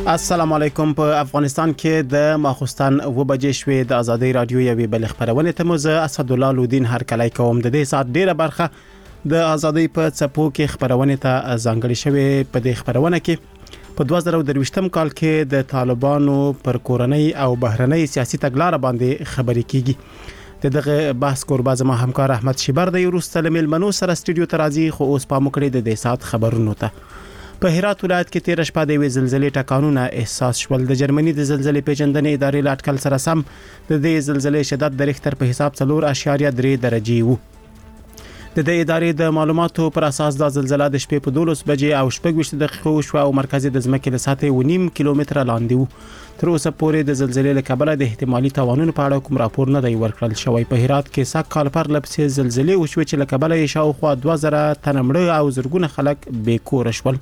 السلام علیکم. په افغانستان کې د ماخوستن و بجې شوې د ازادي رادیو یوې بل خبرونه ته مزه اسد الله لودین هر کله کوم د دې سات ډیره برخه د ازادي په چپو کې خبرونه ته ځانګړي شوې. په دې خبرونه کې په 2023م کال کې د طالبانو پر کورنۍ او بهرنۍ سیاسي تګلارې باندې خبرې کیږي. دغه بحث کوربه زما همکار احمد شیبر د یوروستل ملمنو سره استودیو ته راځي. خو اوس په مکړې د دې سات خبرونو ته په هرات ولایت کې 13 شپه د زلزلې ټکانونه احساس شول. د جرمني د زلزلې پیژندنې ادارې لاټکل سره سم د دې زلزلې شدت د ریختر په حساب 4.3 درجه وو. د دې ادارې د معلوماتو پر اساس د زلزلې د شپې په 12 بجې او 20 دقیقو شو او مرکزي د ځمکې له سطحې 1.5 کیلومتره لاندې وو. تر اوسه پورې د زلزلې له کبله د احتمالي تاوانونو په اړه کوم راپور نه دی ورکړل شوی. په هرات کې سک کال پر لپسې زلزلې وشوې چې له کبله یې شاوخوا 2000 تن مړه او زرګونه خلک بې کور شول.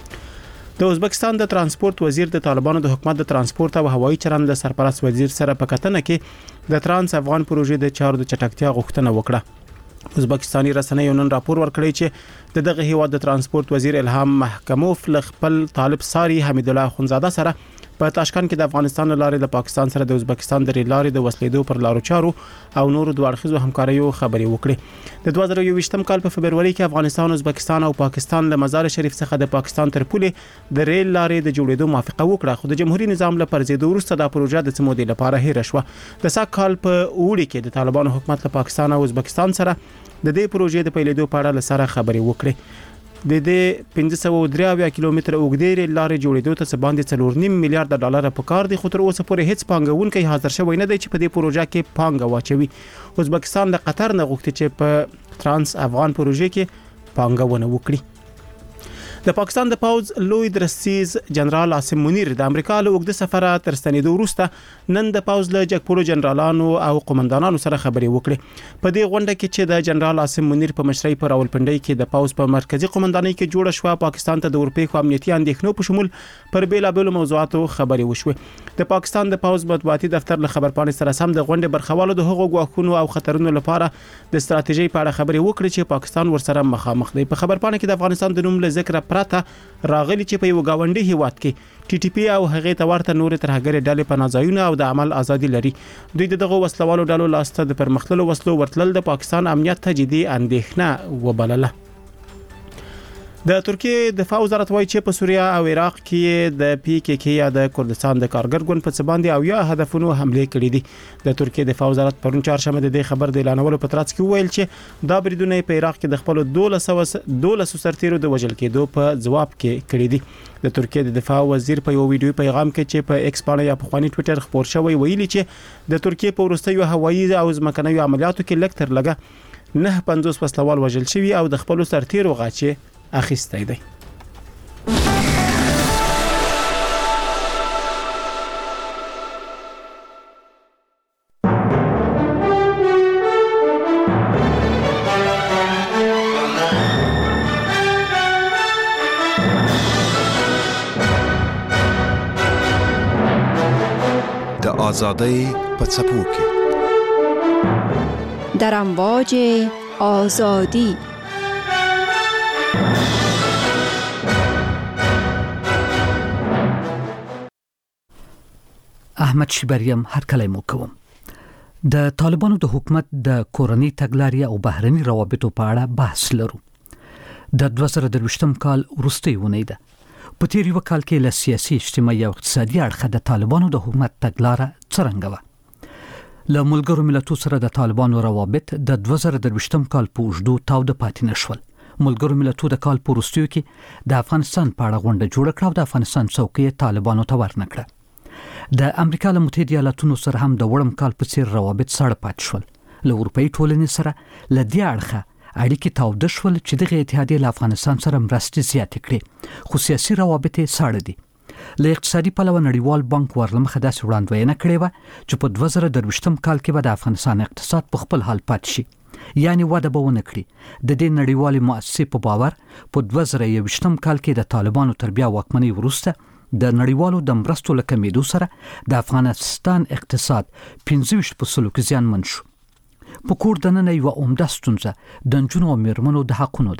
د ازبکستان د ترانسپورت وزیر د طالبانو د حکومت د ترانسپورت او هوایي چلند د سرپرست وزیر سره په کتنه کې د ترانس افغان پروژې د چارو د چټکتیا غوښتنه وکړه. ازبکستاني رسنیو نن راپور ورکړی چې دغه هیواد د ترانسپورت وزیر الهام محکموف ل خپل طالب ساری حمید الله خونزاده سره په تاشکند کې د افغانستان لارې د پاکستان سره د ازبکستان د لارې د وسلیدو پر لارو چارو او نورو دوه اړخیزو همکاریو خبرې وکړې. د 2023م کال په فبرवरी کې افغانستان، ازبکستان او پاکستان له مزار شریف څخه د پاکستان تر پولې د ریل لارې د جوړېدو موافقه وکړه. خو د جمهوریت نظام له پرځېدو وروسته دا پروژه د سمودي لپاره هیر شوه. د ساک کال په اوړي کې د طالبانو حکومت له پاکستان او ازبکستان سره د دې پروژې د پیلېدو په اړه لسره خبرې وکړې. د دې 503 کیلومتر اوږدې لارې جوړېدو ته باندې 4.5 میلیارډ ډالر په کار دي. خو تر اوسه پورې هیڅ پانګونکي حاضر شوی نه دی چې په دې پروژه کې پانګه واچوي. ازبکستان له قطر نه غوښتي چې په ترانس افغان پروژه کې پانګونه وکړي. د پاکستان د پوز لوی درسیز جنرال عاصم منیر د امریکا له وګړو سفر تر ستنېدو وروسته نن د پوز له جګپوړو جنرالانو او قومندانانو سره خبرې وکړې. په دې غونډه کې چې د جنرال عاصم منیر په مشرۍ په راولپنډۍ کې د پوز په مرکزی قومندانۍ کې جوړه شو، پاکستان ته د اورپیښو امنیتي اندېښنو په شمول پر بیلابېلو موضوعاتو خبرې وشوې. د پاکستان د پوز مطبوعاتي دفتر له خبرپاڼې سره سم د غونډې برخوالو د هغو غواخونو او خطرونو لپاره د ستراتیژي په اړه خبرې وکړې چې پاکستان ورسره مخامخ دی. په خبرپاڼه کې د افغانستان د نوم له ذکر پرته راغلي چې په یو گاونډي هیواد کې ټي ټي پی او هغه ته ورته نور ترهګر ډلې په نازایونه او د عمل ازادي لري. دوی دغه وسلوالو ډلو لاسته د پرمختللو وسلو ورتلل د پاکستان امنیت ته جدي اندېښنه وبلله. د ترکیه دفاع وزارت وایي چې په سوریه او عراق کې د پی کې کې یا د کردستان د کارګر ګوند په څ باندې او یا هدفونو حمله کړې دي. د ترکیه دفاع وزارت پرون چهارشنبه د خبر د اعلانولو په ترڅ کې ویل چې دا بریدونه په عراق کې د خپل 12 سرتیرو د وژل کېدو په جواب کې کړې دي. د ترکیه د دفاع وزیر په یو ویډیو پیغام کې چې په ایکس باندې یا په خواني ټوئیټر خبر شوی ویلي چې د ترکیه په وروستیو هوایي او ځمکني عملیاتو کې لکتر لګه 950 وسلوال وژل شوی او د خپل سرتیرو غاچې اخیسته دي. آزادی په څپو کې در امواج آزادی احمد شیبریم هر کله مو کوم. د طالبانو د حکومت د کورنۍ تګلارې او بهرني روابطو په اړه بحث لرو. د 2023م کال وروستۍ ونې ده. په تیر یو کال کې له سیاسي، اجتماعي او اقتصادي اړخه د طالبانو د حکومت تګلاره څرنګه وه؟ له ملګرو ملتونو سره د طالبانو روابط د 2023م کال په اوږدو تاوده پاتې نشول. ملګرو ملتونو د کال په وروستیو کې د افغانستان په اړه غونډه جوړه کړه او د افغانستان څوکۍ طالبانو ته ورنکړه. د امریکا له متحده ایالاتونو سره هم د وړم کال په څیر روابط سړه پاتې شول. له اروپאי ټولنې سره له دې اړخه اړیکې تاوده شول چې دغه اتحادیه له افغانستان سره مرستې زیاتې کړې، خو سیاسي روابط یې ساړه دي. له اقتصادي پلوه نړیوال بانک ورلمخه داسې وړاندوینه کړې وه چې په 2023م کال کې به د افغانستان اقتصاد په خپل حال پاتې شي، یعنی وده به ونه کړي. د دې نړیوالې مؤسسې په باور په 2023م کال کې د طالبانو تر بیا واکمنۍ وروسته د نړیوالو د مرستو له کمیدو سره د افغانستان اقتصاد 25% کې زیانمن شو. په کور دننه یو عمده ستونزه د نجونو او میرمنو د حقونو ده.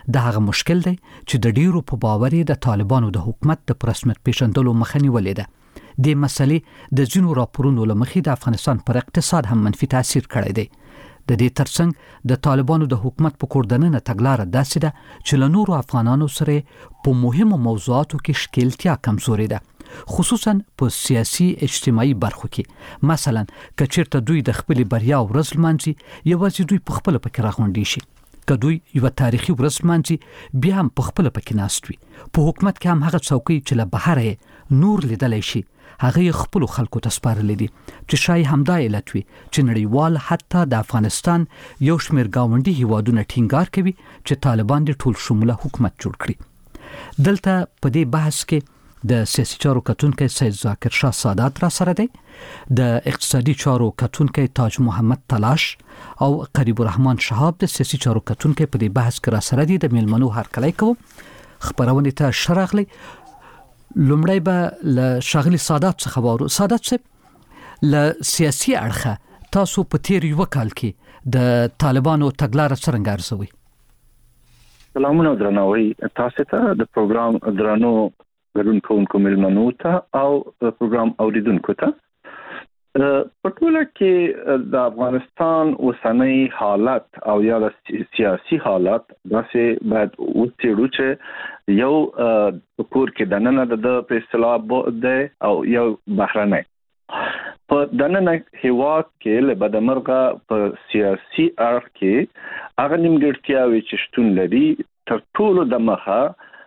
د هغه مشکل دی چې د ډیرو په باور د طالبانو د حکومت د رسمیت پیژندلو مخه نیولې ده. د مسلې د ځینو راپورونو لمخې د افغانستان پر اقتصاد هم منفي تاثیر کړی دی. د دې ترڅنګ د طالبانو د حکومت په کوردننه تګلاره داسې ده چې له نورو افغانانو سره په مهمو موضوعاتو کې ښکیلتیا کمزوري ده، خصوصا په سیاسي اجتماعي برخو کې. مثلا کچیرته دوی د خپل بریا ورځ لمانځي، یوازې دوی په خپل پکې راغونډي شي. که دوی یو تاریخي ورځ لمانځي، بیا هم په خپل پکې ناست وي. په حکومت کې هم هغه څوکۍ چې له بهره نور لیدلای شي، هغه خپل خلکو ته سپارلې دي چې شای همدا علت وي چې نړیوال حتی د افغانستان یو شمېر گاونډي هیوادونه ټینګار کوي چې طالبان د ټول شموله حکومت جوړ کړي. دلته په دې بحث کې د سیاسي چارو کتونکي سید ذاکر شاه سادات را سره دی، د اقتصادي چارو کتونکي تاج محمد تلاش او قریب الرحمن شهاب د سیاسي چارو کتونکي په دې بحث کې را سره دي. د میلمنو هرکلی کوم. خبرونه ته شراغلی. لومړی به له شاغلي سادات څخه وارو. سادات صاحب، له سیاسي اړخه تاسو په تیر یو کال کې د طالبانو تګلاره څنګه ارزوي؟ سلامونه درناوي تاسو ته، د پروګرام درنو ګډون کوونکو ملمنو ته او د پروګرام اوریدونکو ته. په ټوله کې د افغانستان اوسنۍ حالت او یا د سیاسي حالت داسې باید وڅېړو چې یو کور کې دننه د په اصطلاح ده او یو بهرنۍ. په دننه هیواد کې له بدمرغه په سیاسي اړخ کې هغه نیمګړتیاوې چې شتون لري تر ټولو د مخه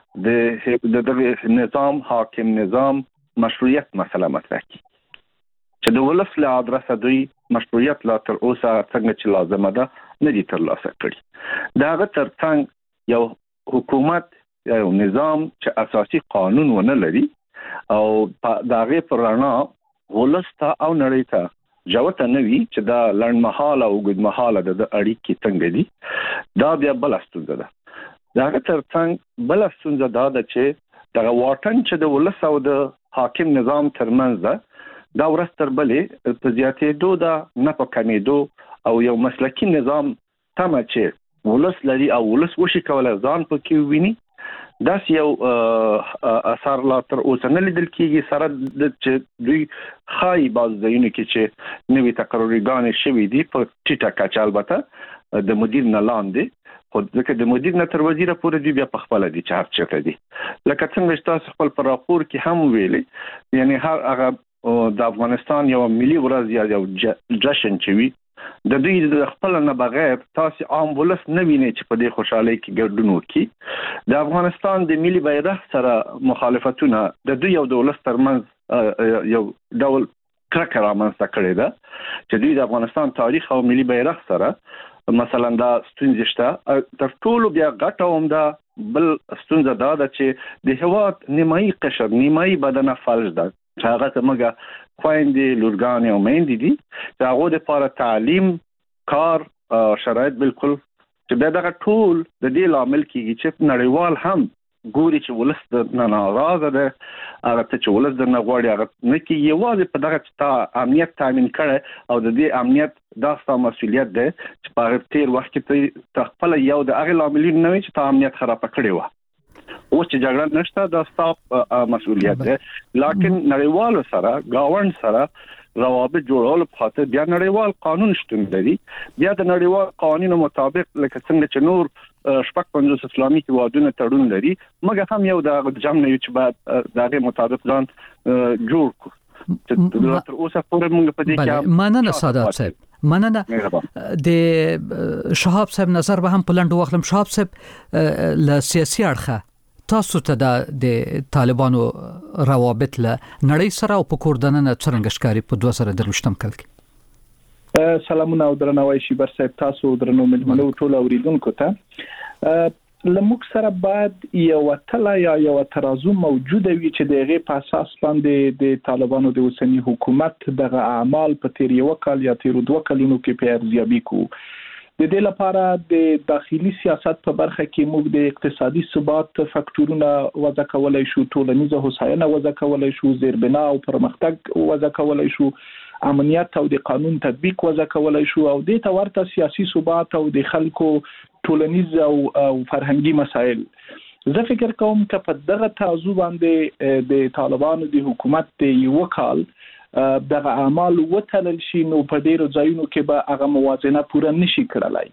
د نظام حاکم نظام مشروعیت مسله مطرح کړي چې د ولس له ادرسه دوی مشروعیت لا تر اوسه څنګه چې لازمه ده نه دي ترلاسه کړي. دا هغه ترڅنګ یو حکومت یو نظام چې اساسي قانون ونه لري او دا غي پرانا ولس ته او نړۍ ته جوته نوي چې دا لړمحاله او ګډمحاله د اړیکې څنګه دي، دا بیا بل ستونزه ده. دا هغه ترڅنګ بل ستونزه دا ده چې دا واټن چې د ولس او د حاکم نظام ترمنځ ده، دا ورځ تر بلې په زیاتېدو ده، نه په کمېدو او یو مسلکي نظام تمه چې ولس لري او ولس وشي کولای ځان پکې وویني، داسې یو اثر لا تر اوسه نه لیدل کېږي. سره د چې دوی ښایي بعض ځایونو کې چې نوي تقرریګانې شوي دي په ټیټه کچه، البته د مدیر نه لاندې، خو ځکه د مدیر نه تر وزیره پورې دوی بیا په خپله دي چې هر چېرته دي. لکه څنګه چې تاسو خپل په راپور کې هم ویلي، یعنی هر هغه د افغانستان یو ملي ورځ یا یو جشن چې وي، د دوی د خپل نه بغیر تاسو عام ولس نه ویني چې په دې خوشحالۍ کې ګډون وکړي. د افغانستان د ملي بیرغ سره مخالفتونه د دوی او د ولس ترمنځ یو ډول کرکه رامنځته کړې ده چې دوی د افغانستان تاریخ او ملي بیرغ سره مثلا دا ستونزې شته. تر ټولو بیا غټه همدا بل ستونزه دا ده چې د هېواد نیمایي قشر، نیمایي بدنه فلج ده، هغه زموږ خويندې، لورګانې او میندې دي چې هغه د لپاره تعلیم، کار، شرایط بالکل چې بیا دغه ټول د دې لامل کېږي چې نړیوال هم ګوري چې ولس د ناراضه ده، هغه ته چې ولس د نه غواړي هغه نه کېږي. یوازې په دغه چې امنیت تامین کړي او د دې امنیت دا ستا مسؤلیت ده چې په هغه تیر وخت کې ته خپل یو د هغې لاملونه نه وي چې تا امنیت خرابه کړې وه. اوس چې جګړه نشته دا ستا مسؤلیت ده، لکن نړیوالو سره گاوند سره روابط جوړول په خاطر بیا نړیوال قانون شتون لري. بیا د نړیوال قوانینو مطابق لکه څنګه چې نور شپږ 50 اسلامي هیوادونه تړون لري، مګر هم یو د جمع نه چې بعد دغه مطابق ځان جوړ کړو. تر اوسه پورې موږ په دې کې مننه سادات صاحب. مننه. د شهاب صاحب نظر به هم په لنډو واخلم. شهاب صاحب له سیاسي اړخه تاسو ته د طالبانو روابط له نړۍ سره او په کوردننه څنګه ښکاري په 2023 کال کې؟ سلامونه او درناوی شي بر صاحب، تاسو درنو ملمنو ټول اوریدونکو ته. لموږ سره بعد یو تله یا یو ترازو موجوده وي چې دغه په اساس باندې د طالبانو د اوسنی حکومت دغه اعمال په تیر یو کال یا تیر 2 کلونو کې په ارزیابي کو. د دې لپاره د داخلي سیاست په برخه کې موږ د اقتصادي ثبات فاکټورونه وضع کولای شو، ټولنیزه هوساینه وضع کولای شو، زیربنا او پرمختګ وضع کولای شو، امنیت او د قانون تطبیق وضع کولای شو، او د ورته سیاسي ثبات او د خلکو ټولنیز او فرهنګي مسایل. زه فکر کوم چې په دغه ترازو باندې د طالبانو د حکومت د یو کال دغه اعمال وتلل شي نو په ډیرو ځایونو کې به هغه موازنه پوره نشي کړلای.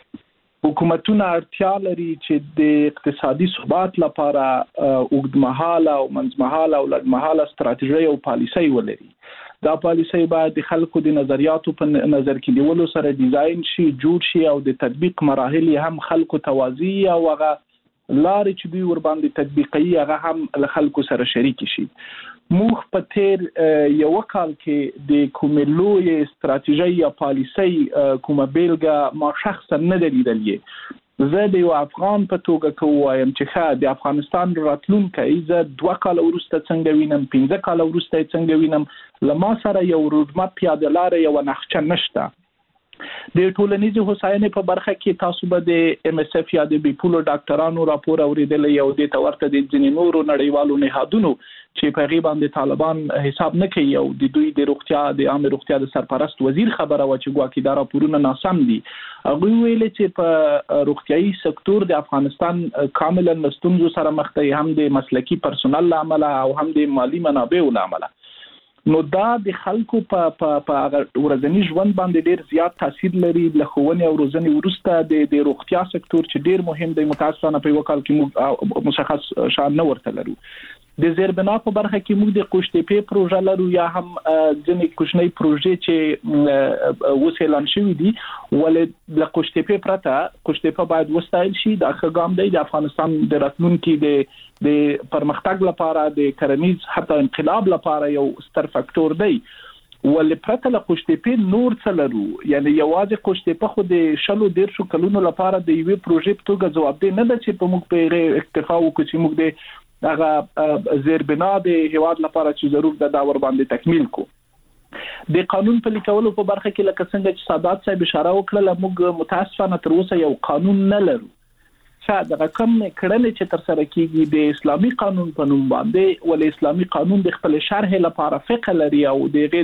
حکومتونه اړتیا لري چې د اقتصادي ثبات لپاره اوږدمهاله او منځمهاله او لږمهاله ستراتیژي او پالیسي ولري. دا پالیسي باید د خلکو د نظریاتو په نظر کې نیولو سره ډیزاین شي، جوړ شي او د تطبیق مراحل هم خلکو توازی او هغه لارې چې دوی ور باندې تطبیقي هغه هم له خلکو سره شریک شي. موږ په تیر یو کال کې د کومې لویې ستراتیژي یا پالیسي کومه بیلګه ما شخصا نه لیدلې. زه د یو افغان په توګه کوم چې د افغانستان راتلونکی زه 2 کال وروسته څنګه وینم، 15 کال وروسته څنګه وینم، لما سره یو روډمپ پیاده لار یو نقشه نشته. د ټولنیزې هوساینې په برخه کې تاسو به د ام اس اف یا د بیپولو ډاکټرانو راپور اوریدلې او د تورته د ځینې نورو نړیوالو نهادونو چې په غیبه باندې طالبان حساب نه کوي او د دوی د روغتیا د عامه روغتیا د سرپرست وزیر خبره و چې ګواکې دا راپورونه ناسم دي. هغه ویل چې په روغتيایي سکتور د افغانستان کاملا ستونزو سره مخ دی، هم د مسلکی پرسونل عمله او هم د مالی منابعو عمله. نو دا د خلکو په ورځنی ژوند باندې ډیر زیات تاثیر لري. له ښوونې او روزنې وروسته د روغتیا سکتور چې ډیر مهم دی، متاسفانه په وکال کې مشخص شان نه ورته لرو. د زیربنا په برخه کې موږ د قوشتېپې پروژه لرو یا هم ځینې کوچنۍ پروژې چې اوس اعلان شوي دي، ولې د قوشتېپې پرته قوشتېپه باید وستایل شي. دا ښه ګام دی د افغانستان د راتلونکي د پرمختګ لپاره، د کرنیز حتی انقلاب لپاره یو ستر فاکتور دی. ولې پرته له قوشتېپې نور څه لرو؟ یعنی یوازې قوشتېپه خو د 10 کلونو لپاره د یوې پروژې په توګه ځوابدeh نه ده چې په موږ په اکتفا وکړو چې موږ د هغه زیربنا د هیواد لپاره چې ضرور د داور باندې تکمیل کو. د قانون په لیکولو په برخه کې لکه څنګه چې سادات صاحب اشاره وکړه، موږ متاسفانه تر اوسه یو قانون نه لرو. دا کوم کړنې چې تر سره کیږي د اسلامي قانون په نوم باندې، ول اسلامي قانون د خپل شرح لپاره فقه لري او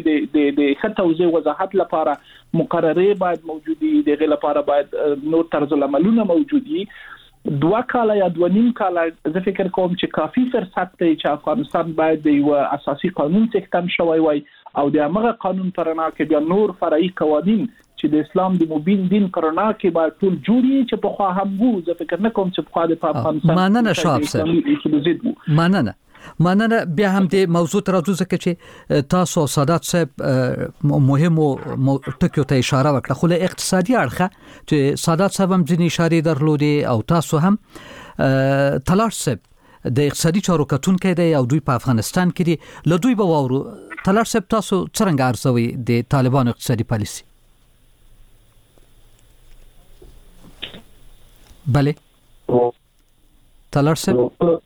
د توضیح وضاحت لپاره مقررې باید موجودي، دغه لپاره باید نور طرز العملونه موجودي. 2 کال یا 2.5 کال زه فکر کوم چې کافي فرصت دی چې افغانستان باید د یو اساسي قانون څخه شوی وای او د هغه قانون پرنا کې د نور فرعي قوانین چې د اسلام د مبین دین پرنا کې باید ټول جوړي چې په خوا هم وو. زه فکر نه کوم چې په خوا د افغانستان مننه شاب سره مننه. بیا هم د موضوع تر اوسه ځکه چې تاسو سادات صاحب مهمو ټکو ته اشاره وکړه، خو له اقتصادي اړخه چې سادات صاحب هم ځینې اشاره درلودي او تاسو هم تلاش صاحب د اقتصادي چارو کتونکو دی او دوی په افغانستان کې دي، له دوی به وورو. تلاش صاحب تاسو څنګه ارزوي د طالبانو اقتصادي پالیسي؟ بله تلاش صاحب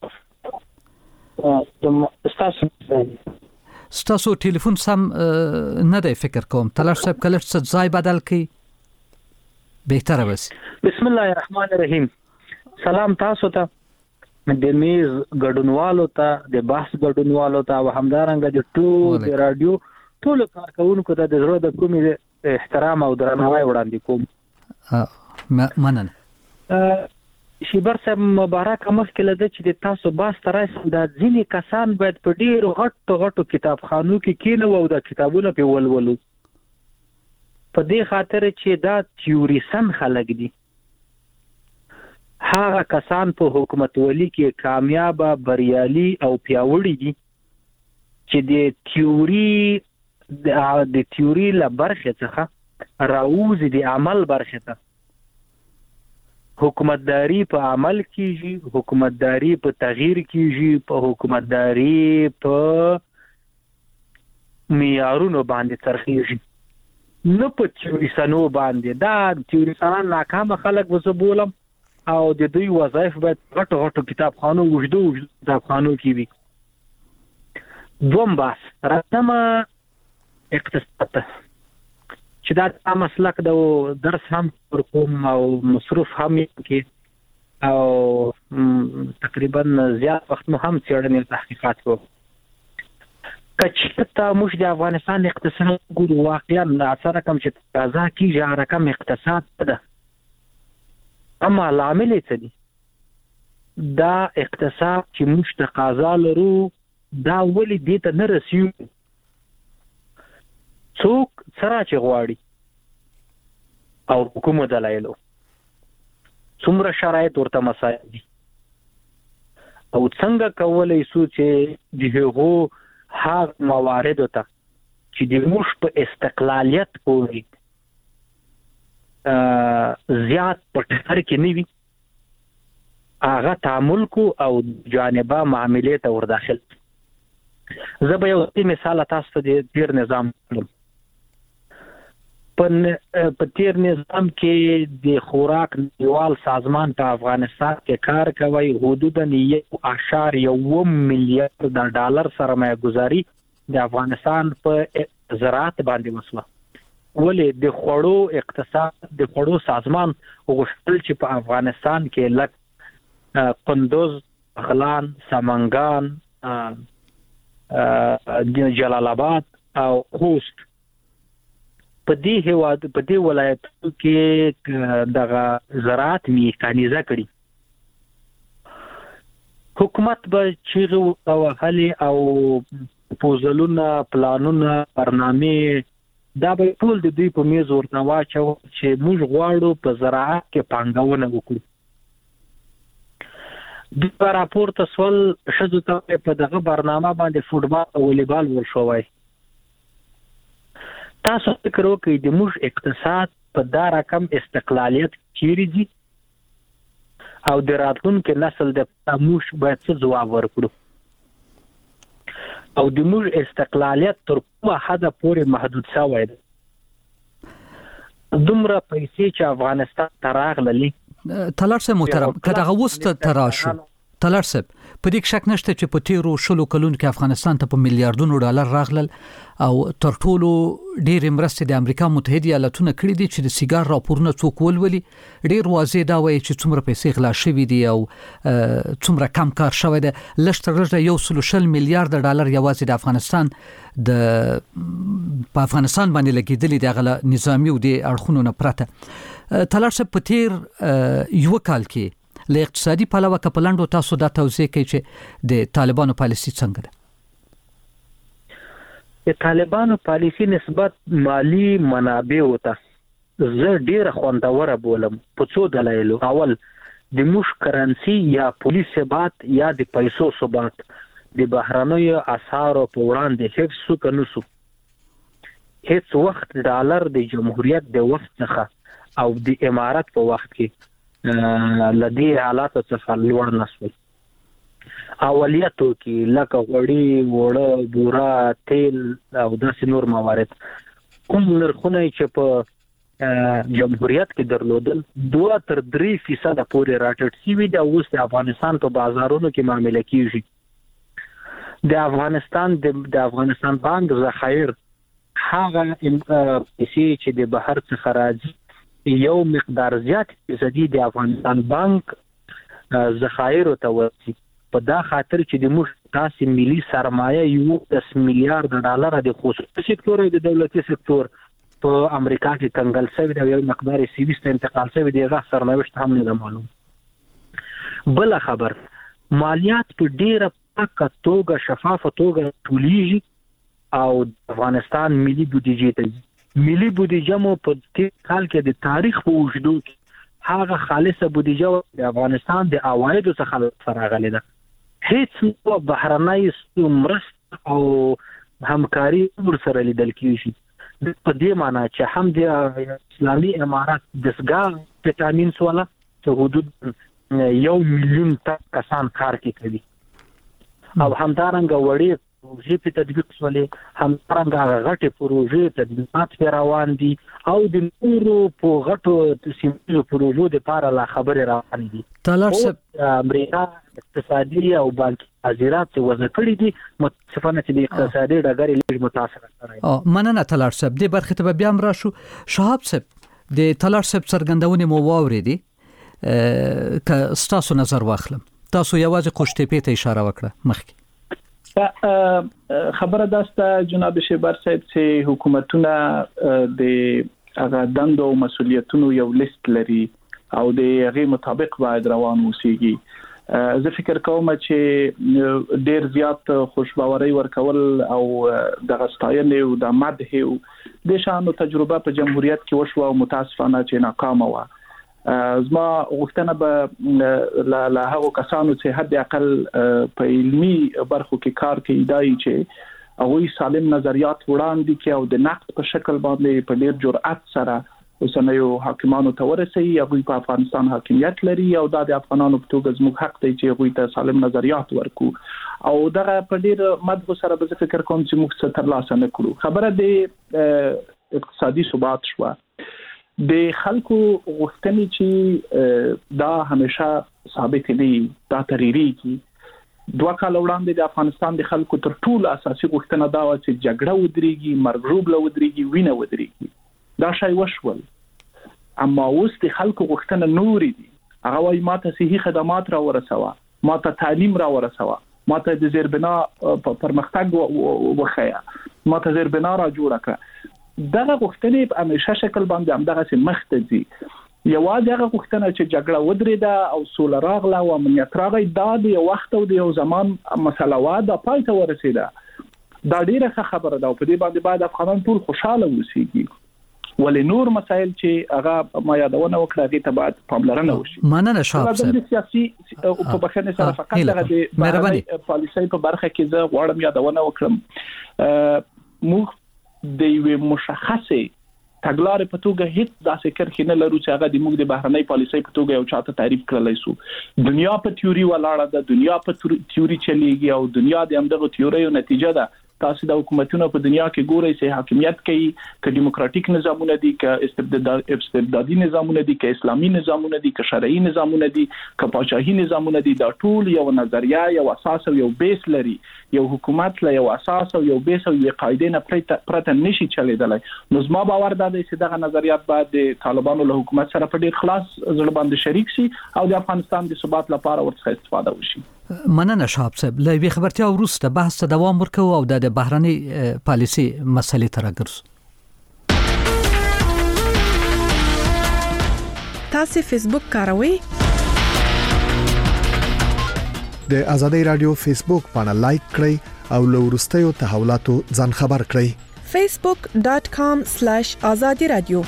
ستاسو ټلیفون سم نه دی فکر کوم. تلاش صاحب کله څه ځای بدل کړي بهتره بس. بسم الله الرحمن الرحیم. سلام تاسو ته، د میز ګډونوالو ته، د بحث ګډونوالو ته او همدارنګه د ټول د رادیو ټول کارکونکو ته د زړه د کومې احترام او درناوی وړاندې کوم. مننه. شیبر صاحب مبارک مخکې لده چې د تاسو باس ترایسم د ځینې کسان باید په ډیرو غټو کتابخانو کې کینو او د کتابونو په ولولو، په دې خاطر چې دا تیوریسن خلک دي. هغه کسان په حکومت ولی کې کامیاب، بریالي او پیاوړي دي چې د تیوري له برخې څخه راوځي د عمل برخې ته. حکومتداري په عمل کیږي، حکومتداري په تغییر کیږي، په حکومتداري په معیارونو باندې ترخیږي، نه په تیوریسانو باندې. دا تیوریسان ناکامه خلک وسه بولم او د دوی وظایف باید غټو کتابخانو وجدو کتابخانو کې وي. دوم بحث راځم اقتصاد چې دا مسلک د درس هم کوم او مصروف هم کې او تقریبا زیات وخت مو هم څېړنې تحقیقات کوو. کچته موږ د افغانستان اقتصاد ګورو، واقعا اثر کم چې تازه کیږي رقم اقتصاد ده. اما العامل څه دي؟ دا اقتصاد چې موږ تقاضا لرو دا ولې دې ته نه رسیو؟ څوک سره چې غواړي او کوم دلایلو څومره شرایط ورته مساعد دي او څنګه کولای شو چې دغه هغه موارد ته چې د موږ په استقلالیت پورې زیات پټر کې نیوي هغه تعامل کو او جانبه معاملې ته ور داخل. زه به یو مثال تاسو ته د تیر نظام په تیر نظام کې د خوراک نړیوال سازمان په افغانستان کې کار کوي حدوداً 1.1 میلیارډ ډالر سرمایه گذاري د افغانستان په زراعت باندې وسوه. ولې د خوړو اقتصاد د خوړو سازمان غوښتل چې په افغانستان کې لک قندوز، بغلان، سمنګان، جلال آباد او خوست په دې ولایتونو کې دغه زراعت میکانیزه کړي. حکومت به چیغه وهلې او پروپوزلونه، پلانونه، برنامې دا به ټول د دوی په میز ورته واچو چې موږ غواړو په زراعت کې پانګونه وکړو. د راپورته سوال شذو ته په دغه برنامه باندې فوټبال او والیبال ورشوي. تاسو فکر وکړئ د موږ اقتصاد په دا رقم استقلالیت چیرې دي او د راتلونکي نسل د موږ باید څه ځواب ورکړو او د موږ استقلالیت تر کومه حده پورې محدود شوی دی. دومره پیسې چې افغانستان ته راغللې طلال صاحب محترم کله غوست تراشو طلال صاحب په دې شک نشته چې په تیرو شلو کلونو کې افغانستان ته په میلیارډونو ډالر راغلل او تر ټولو ډېر مرستې د امریکا متحده ایالاتونو کړې دي چې د سیګار راپورونه څوک ولولي ډېر واضح دا وایي چې څومره پیسې غلا شوې دي او څومره کم کار شوی دی. لږ تر لږه 140 میلیارډ ډالر یوازې د افغانستان په افغانستان باندې لګېدلې د غلا نظامی او د اړخونو نه پرته. طلال صاحب په تیر یو کال کې له اقتصادي پلوه کپلانډو تاسو دا توضیح کوي چې د طالبانو پالیسي څنګه ده؟ د طالبانو پالیسي نسبت مالی منابع وته زه ډیره خوندوره بولم په څو دلایلو. اول د موږ کرنسي یا پولیس ثبات یا د پیسو ثبات د بهرنیو اسعارو په وړاندې حفظ وکړو. هیڅ وخت ډالر د جمهوریت د وخت څخه او د امارات په وخت کې لدی حالات څخه لوړ نشول. اولیتو کې لکه غوړي، وړه، بوره، تیل او داسې نور موارد کوم نرخونه چې په جمهوریت کې درلودل 2 تر 3% پورې راټیټ شوي دي او اوس د افغانستان په بازارونو کې معامله کیږي. د افغانستان بانک ذخایر هغه پیسې چې د بهر څخه راځي یو مقدار زیات فیصدي د افغانستان بانک ذخایر ته ورسي. په دا خاطر چې د موږ تاسو ملي سرمایه 10 میلیارډ ډالر د خصوصي سکتور او د دولتي سکتور په امریکا کې کنګل شوی دی، یو مقدار سیویس ته انتقال شوی دی، هغه سرنوشت هم نه معلوم. بل خبر مالیات په ډیره پاکه توګه شفافه توګه ټولیږي او افغانستان ملي بودیجه ته ملي بودیجه مو په تیر کال کې د تاریخ په وجودو کې هغه خالصه بودیجه د افغانستان د عوایدو څخه فراغلې ده. هیڅ بهرنۍ مرسته او همکاري ورسره لیدل کیږي. په دې معنی چې هم د اسلامي امارات دستګاه وټامین سواله چې حدود 1 میلیون کسان کار کوي او همدارنګه وړي پروژې په تطبیق سولې، همدارنګه غټه پروژې تطبیقات روان دي او د نورو په غټو سیمو پروژو د لپاره لا خبره روان دي. طلال صاحب امریکا اقتصادي او بانکي حاضرات وضع کړی دي متاسفانه چې د اقتصادي ډګر لږ متاثر کړی. مننه طلال صاحب. د برخه ته بیا هم راشو. شهاب صاحب د طلال صاحب څرګندونې مو واورېدې که تاسو نظر واخلم تاسو یوازې قوشتېپې ته اشاره وکړه مخکې خبره داسته جناب شیبر صاحب چې حکومتونه د هغه دندو او مسولیتونو یو لیست لري او د هغه مطابق باید روان اوسېږي. زه فکر کوم چې ډیر زیات خوشباوري ورکول او د غستاینې او د مدح او د شانو تجربه په جمهوریت کې وشو او متاسفانه چې ناکام و. زما غوښتنه به له هغو کسانو چې حد اقل په علمي برخو کې کار کوي دای چې هغه سالم نظریات وړاندې کوي او د نقد په شکل باندې په ډیر جرأت سره اوسنیو حاکمانو ته ورسي. هغه په افغانستان حاکمیت لري او د افغانانو په توګه زموږ حق دی چې هغه ته سالم نظریات ورکو او دغه په ډیر مدغه سره به فکر کوم چې موږ څه ترلاسه نکړو. خبره د اقتصادي ثبات شو. د خلکو غوښتنې چې دا همیشه ثابت دي دا تغیریږي. 2 کال وړاندې د افغانستان د خلکو تر ټولو اساسي غوښتنه دا و چې جګړه ودرېږي، مرګ ژوبله ودرېږي، وینه ودرېږي. دا شی وشول. اما اوس د خلکو غوښتنه نورې دي. هغه وايي ماته صحي خدمات را ورسوه، ماته تعلیم را ورسوه، ماته د زیربنا پرمختګ وخیا، ماته زیربنا را جوړ کړه. دغه غوښتنې په همیشه شکل باندې همدغه سي مخته دي. یوازې هغه غوښتنه چې جګړه ودرېده او سوله راغله او امنیت راغی دا د یو وخت او د یو زمان مسله وا د پای ته ورسېده. دا ډیره ښه خبره ده او په دې باندې باید افغانان ټول خوشاله اوسېږي. ولې نور مسایل چې هغه ما یادونه وکړه هغه ته باید پاملرنه وشي. مننه شاه صاحب. د سیاسي او په بخښنه سره فقط دغه د مهرباني پالیسۍ په برخه کې زه غواړم یادونه وکړم. موږ د یو مشخصه تګلارې په توګه هیڅ داسې کرخې نه لرو چې هغه د موږ د بهرنۍ پالیسۍ په توګه یو چاته تعریف کړلای شو. دنیا په تیوري ولاړه ده، دنیا په تیوري چلیږي او دنیا د همدغه تیوریو نتیجه ده. تاسو د حکومتونو په دنیا کې ګورئ چې حاکمیت کوي، که دیموکراتیک نظامونه دي، که استبدادي نظامونه دي، که اسلامي نظامونه دي، که شرعي نظامونه دي، که پاچاهي نظامونه دي. دا ټول یو نظریه، یو اساس او یو بیس لري. یو حکومت له یو اساس او یو بیس او یو قاعده نه پرته نشي چلیدلای. نو زما باور دا دی چې دغه نظریات باید د طالبانو له حکومت سره په ډیر خلاص ځل باندې شریک شي او د افغانستان د ثبات لپاره ورڅخه استفاده وشي. مننه شاه صاحب. له وی خبرتیا وروسته بحث ته دوام ورکوو او د بهرنۍ پالیسي مسلې ته راګرځو. تاسو فیسبوک کاروئ؟ د آزادۍ رادیو فیسبوک باندې لایک کړئ او له وروستیو تحولاتو ځان خبر کړئ. facebook.com/azadi radio.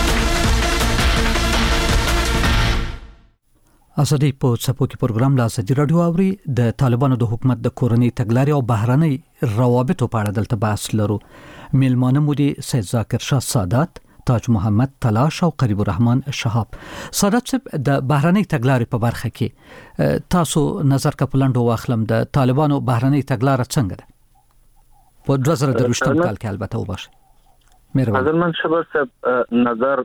ازادي په څپو کې پروګرام لا ازادي رادیو اوري. د طالبانو د حکومت د کورنۍ تګلارې او بهرنۍ روابطو په اړه دلته بحث لرو. میلمانه مو دي سید ذاکر شاه سادات، تاج محمد تلاش او قریب الرحمن شهاب. سادات صاحب د بهرنۍ تګلارې په برخه کې تاسو نظر کپلندو واخلم. د طالبانو بهرنۍ تګلارې څنګه ده په 2023 کال کې؟ البته وباشه مهرباني. حضرت شبر صاحب نظر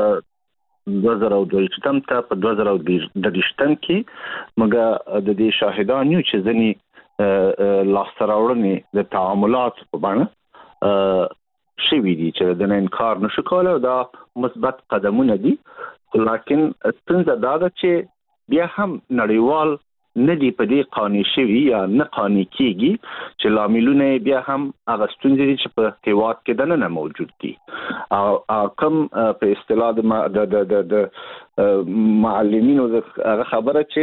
2022 ته په 2023 کې موږ د دې شاهدان یو چې ځنی لاستراوړنې د تعاملات په باندې شوي دي چې د انکار نشو کولای. دا مثبت قدمونه دي، لکن څنګه دا چې بیا هم نړیوال ندی په دې قانوني شوی یا نه قانوني کیږي چې لاملونه بیا هم هغه ستونزې چې په هیواد کې دنه موجود دي او کوم په اصطلاح د معلمینو هغه خبره چې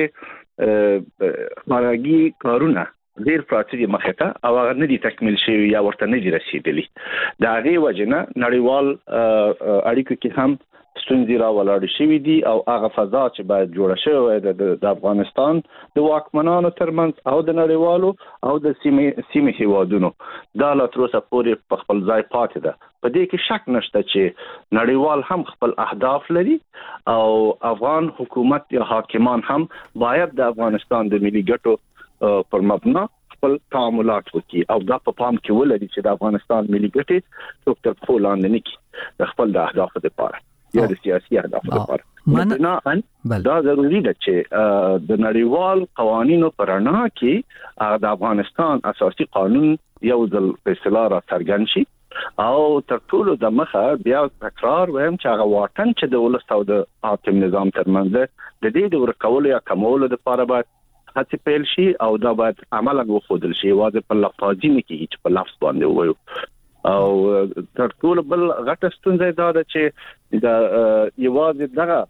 مارګي کارونه ډیر پراته مخه ته او هغه ندي تکمیل شوی یا ورته ندي رسیدلی. دا غي وجنه نړیوال اړیکو کې هم ستونزې را ولاړ شوې دي او هغه فضا چې باید جوړه شوې د افغانستان د واکمنانو ترمنځ او د نړیوالو او د سیمې هیوادونو دا لا تر اوسه پورې په خپل ځای پاتې ده. په دې کې شک نشته چې نړیوال هم خپل اهداف لري او افغان حکومت یا حاکمان هم باید د افغانستان د ملي ګټو پر مبنا خپل تعاملات وکړي او دا په پام کې ولري چې د افغانستان ملي ګټې څوک تر خپل لاندې نه کړي د خپل د اهدافو لپاره یا د سیاسي اهدافو لپاره. دا ضروري ده چې د نړیوال قوانینو پر رڼا کې د افغانستان اساسي قانون یو ځل په اصطلاح را څرګند شي او تر ټولو د مخه بیا تکرار وایم چې هغه واټن چې د ولس او د حاکم نظام ترمنځ د دې د ورکولو یا کمولو لپاره باید هڅه پیل شي او دا باید عملاً وښودل شي. واځي په لفظي نه کېږي چې په لفظ باندې وایو. او تر ټولو بل غټه ستونزه دا ده چې دا یوازې دغه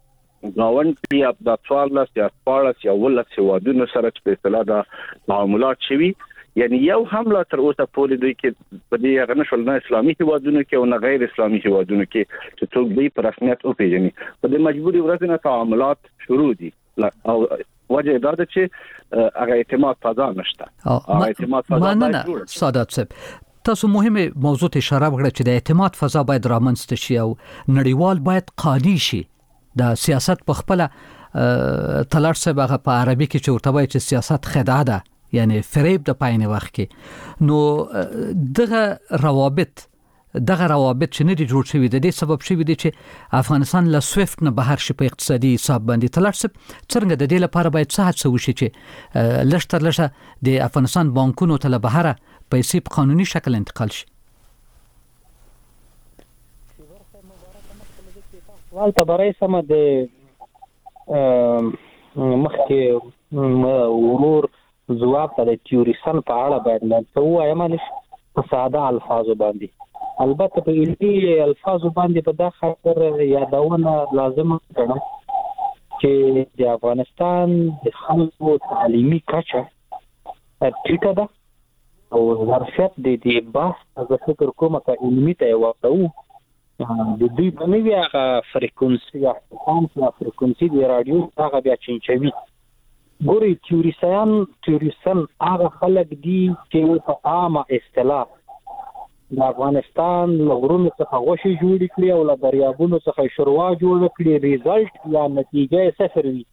غاوند یا د 14 یا 14 یا ولس هوادونو سره په اصطلاح د تعاملات شوي یعنی یو حمله تر اوسه پورې دوی کې په دې هغه نشول نه اسلامي هوادونو کې او نه غیر اسلامي هوادونو کې چې څوک دوی په رسمیت او پیژني په دې مجبوري ورځ نه تعاملات شروع دي او وجه دا ده چې هغه اعتماد فضا نشته هغه اعتماد فضا باید سادات صاحب تاسو مهمه موضوع ته اشاره وکړه چې د اعتماد فضا باید رامنځته شي او نړیوال باید قانوني شي د سیاست په خپل تلار صاحب هغه په عربي کې چې ورته وایي چې سیاست خدعه ده یعنی فریب د پاینه وخت کې نو دغه روابط چې نه دي جوړ شوي د دې سبب شوي دي چې افغانستان له سویفت نه بهر شي په اقتصادي حساب باندې تلار صاحب څنګه د دې لپاره باید څه هڅه وشي چې لږ تر لږه د افغانستان بانکونو ته له بهر پیسې په قانوني شکل انتقال شي سوال ته برای سم د مخکې ورور جواب ته د تیوریسن په اړه باید لږ وایم په ساده الفاظو باندې البته په علمي الفاظو باندې په دا خاطر یادونه لازم ده چې د افغانستان د خلکو تعلیمي کچه ټیټه ده او ظرفیت د دې بحث از فکر کوم چې علمي ته وته د دوی په نوې هغه فریکونسي د رادیو هغه بیا چینچوي ګوري تیوریسن هغه خلک دي چې په عامه اصطلاح د افغانستان لغرونو څخه غوښې جوړې کړي او له دریابونو څخه شوروا جوړ کړي ریزلټ یا نتیجه صفر وي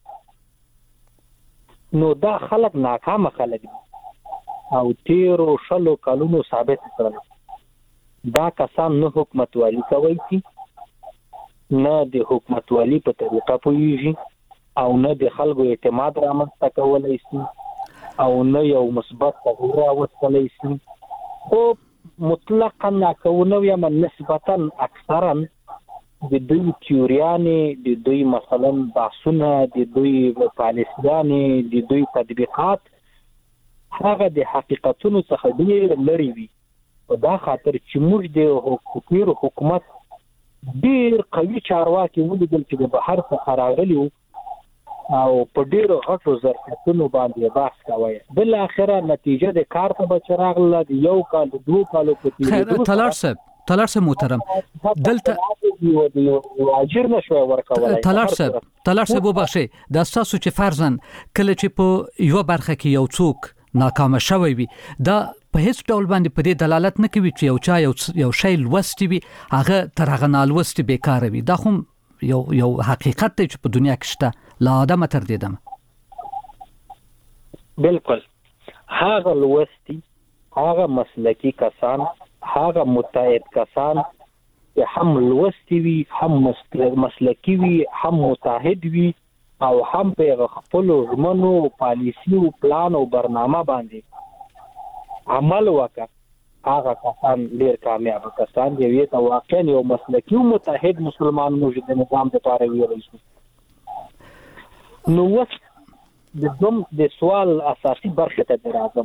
نو دا خلک ناکامه خلک دي او تیرو شلو کلونو ثابت کړل دا کسان نه حکومتوالي کوي نه د حکومتوالي په طریقه پوهیږي او نه د خلکو اعتماد رامنځته کولای شي او نه یو مثبت تغییر راوستلی شي خو مطلقاً ناکونه یا نسبتاً اکثراً د دوی تیوریانې د دوی مثلا بحثونه د دوی پالیسیانې د دوی تطبیقات هغه د حقیقتونو څخه ډېر لرې وي په دا خاطر چې موږ د حکومت ډېر قوي چارواکي ولیدل چې د بهر څخه راغلي او په ډېرو غټو ظرفیتونو باندې بحث کوي بل اخره نتیجه د کار ته بچراغله د یو کال دوه کالو په تیر تلار صاحب محترم دلته اجر نشو ورکولای تلار صاحب وبخښي د تاسو چې فرضاً کله چې په یو برخه کې یو څوک ناکام شوی وي دا په هیڅ ډول باندې په دې دلالت نه کوي چې یو چا یو شی لوستي وي هغه تر هغه نالوستي بیکار وي دا خو یو حقیقت دی چې په دنیا کې شته لا آدم تر دې دم بالکل هغه لوستي هغه مسلکی کسان هغه متعهد کسان چې هم لوستي وي هم مسلکی وي هم متعهد وي او هم په خپل ژمنو پالیسی او پلان او برنامه باندې عمل وکړي هغه کسان ډېر کامیاب کسان دی چې واقعا یو مسلکی او متحد مسلمان موجود نظام د پاره ویل شي نو وخت د سوال اساسي برخه ته راځم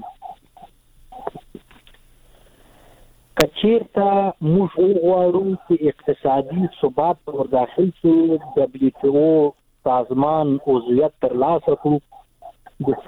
کچیرته موږ وغواړو چې اقتصادي ثبات ور داخل شي WTO سازمان عضویت ترلاسه کړو د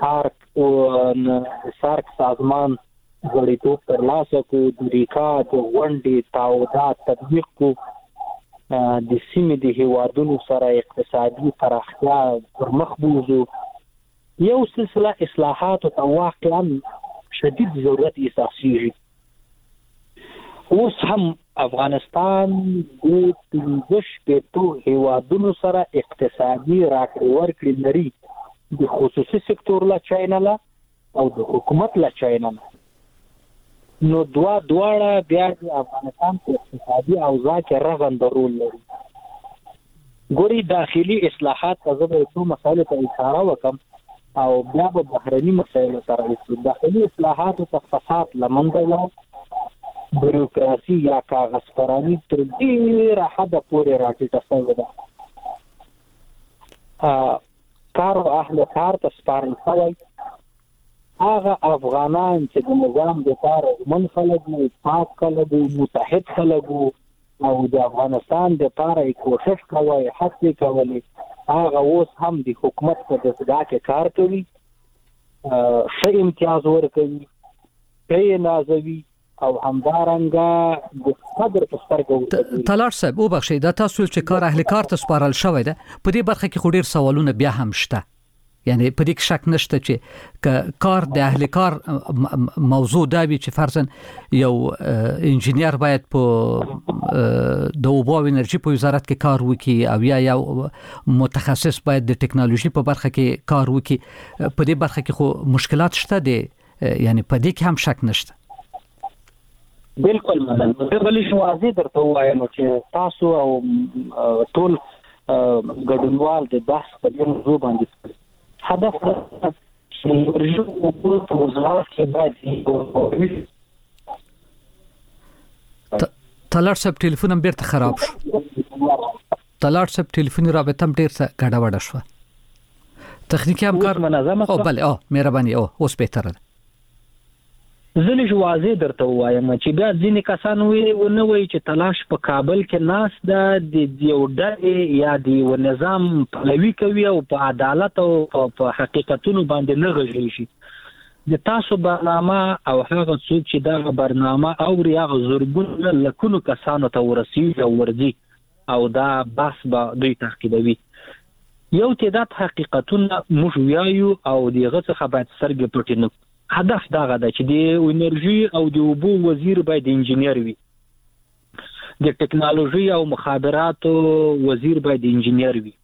سارک سازمان غړیتوب ترلاسه کړو د ریکا د غونډې تعهدات تطبیق کړو د سیمې د هیوادونو سره اقتصادي پراختیا پر مخ بوزو یو سلسله اصلاحات او واقعا شدید ضرورت احساسيږي اوس هم افغانستان د تنظیش په هیوادونو سره اقتصادي راکړې ورکړې لري د خصوصي سکتور لا چاینه او د حکومت لا چاینه نو دواړه بیا د افغانستان په اقتصادي اوضاع کې رغند رول لري ګوري داخلي اصلاحات ته به څو مسایل ته اشاره وکم او بیا به بهرني مسایل سره د داخلي اصلاحات ته فساد لمنځه لاړ بیروکراسي یا کاغذ پرانی تر ډیره حد پورې راټیټه شوې ده کار او اهل کار ته سپارل شوی هغه افغانان چې د نظام د لپاره من خلک نه پاک خلک متحد خلک او د افغانستان د لپاره کوشش کوي هڅه کوي هغه اوس هم د حکومت په دستګاه کې کار کوي، ښه امتیاز ورکوي، ښه نازوي او همدارنګه د قدر په سترګو. طلال صاحب وبخښئ دا تاسو چې کار اهل کار ته سپارل شوی ده، په دې برخه کې خو ډیر سوالونه بیا هم شته، یعنی په دې کې شک نشته چې کار د اهل کار موضوع دا وي چې فرضاً یو انجینیر باید په د اوبو او انرژي په وزارت کې کار وکړي او یو متخصص باید د ټکنالوژي په برخه کې کار وکړي. په دې برخه کې خو مشکلات شته دي، یعنی په دې کې هم شک نشته. بالکل مننه. زه بلې شو واضح درته وایم چې تاسو او ټول ګډونوال د بحث په دې موضوع باندې هدف طلال صاحب ټلیفون هم بیرته خراب شو. طلال صاحب ټلیفوني رابطه هم ډیر څه ګډوډه شوه. تخنیکی همکار منظمه او بله مهرباني اوس بهتره ده. زه لږ واضح درته وایم چې بیا ځینې کسان ونه وایي چې تلاش په کابل کې ناس ده د یو ډلې یا د یو نظام پلوي کوي او په عدالت او په حقیقتونو باندې نه غږیږي شي. د تاسو برنامه او هغه څوک چې دا برنامه اوري هغه زرګونه لکونو کسانو ته ورسیږي او ورځي او دا بحث به دوی تعقیبوي. یو تعداد حقیقتونه موږ وایو او دغه څخه باید سترګې پټې نه. هدف دا غدا چې د انرژي او د اوبو وزیر باید انجینیر وي، د ټکنالوژي او مخابراتو وزیر باید انجینیر وي.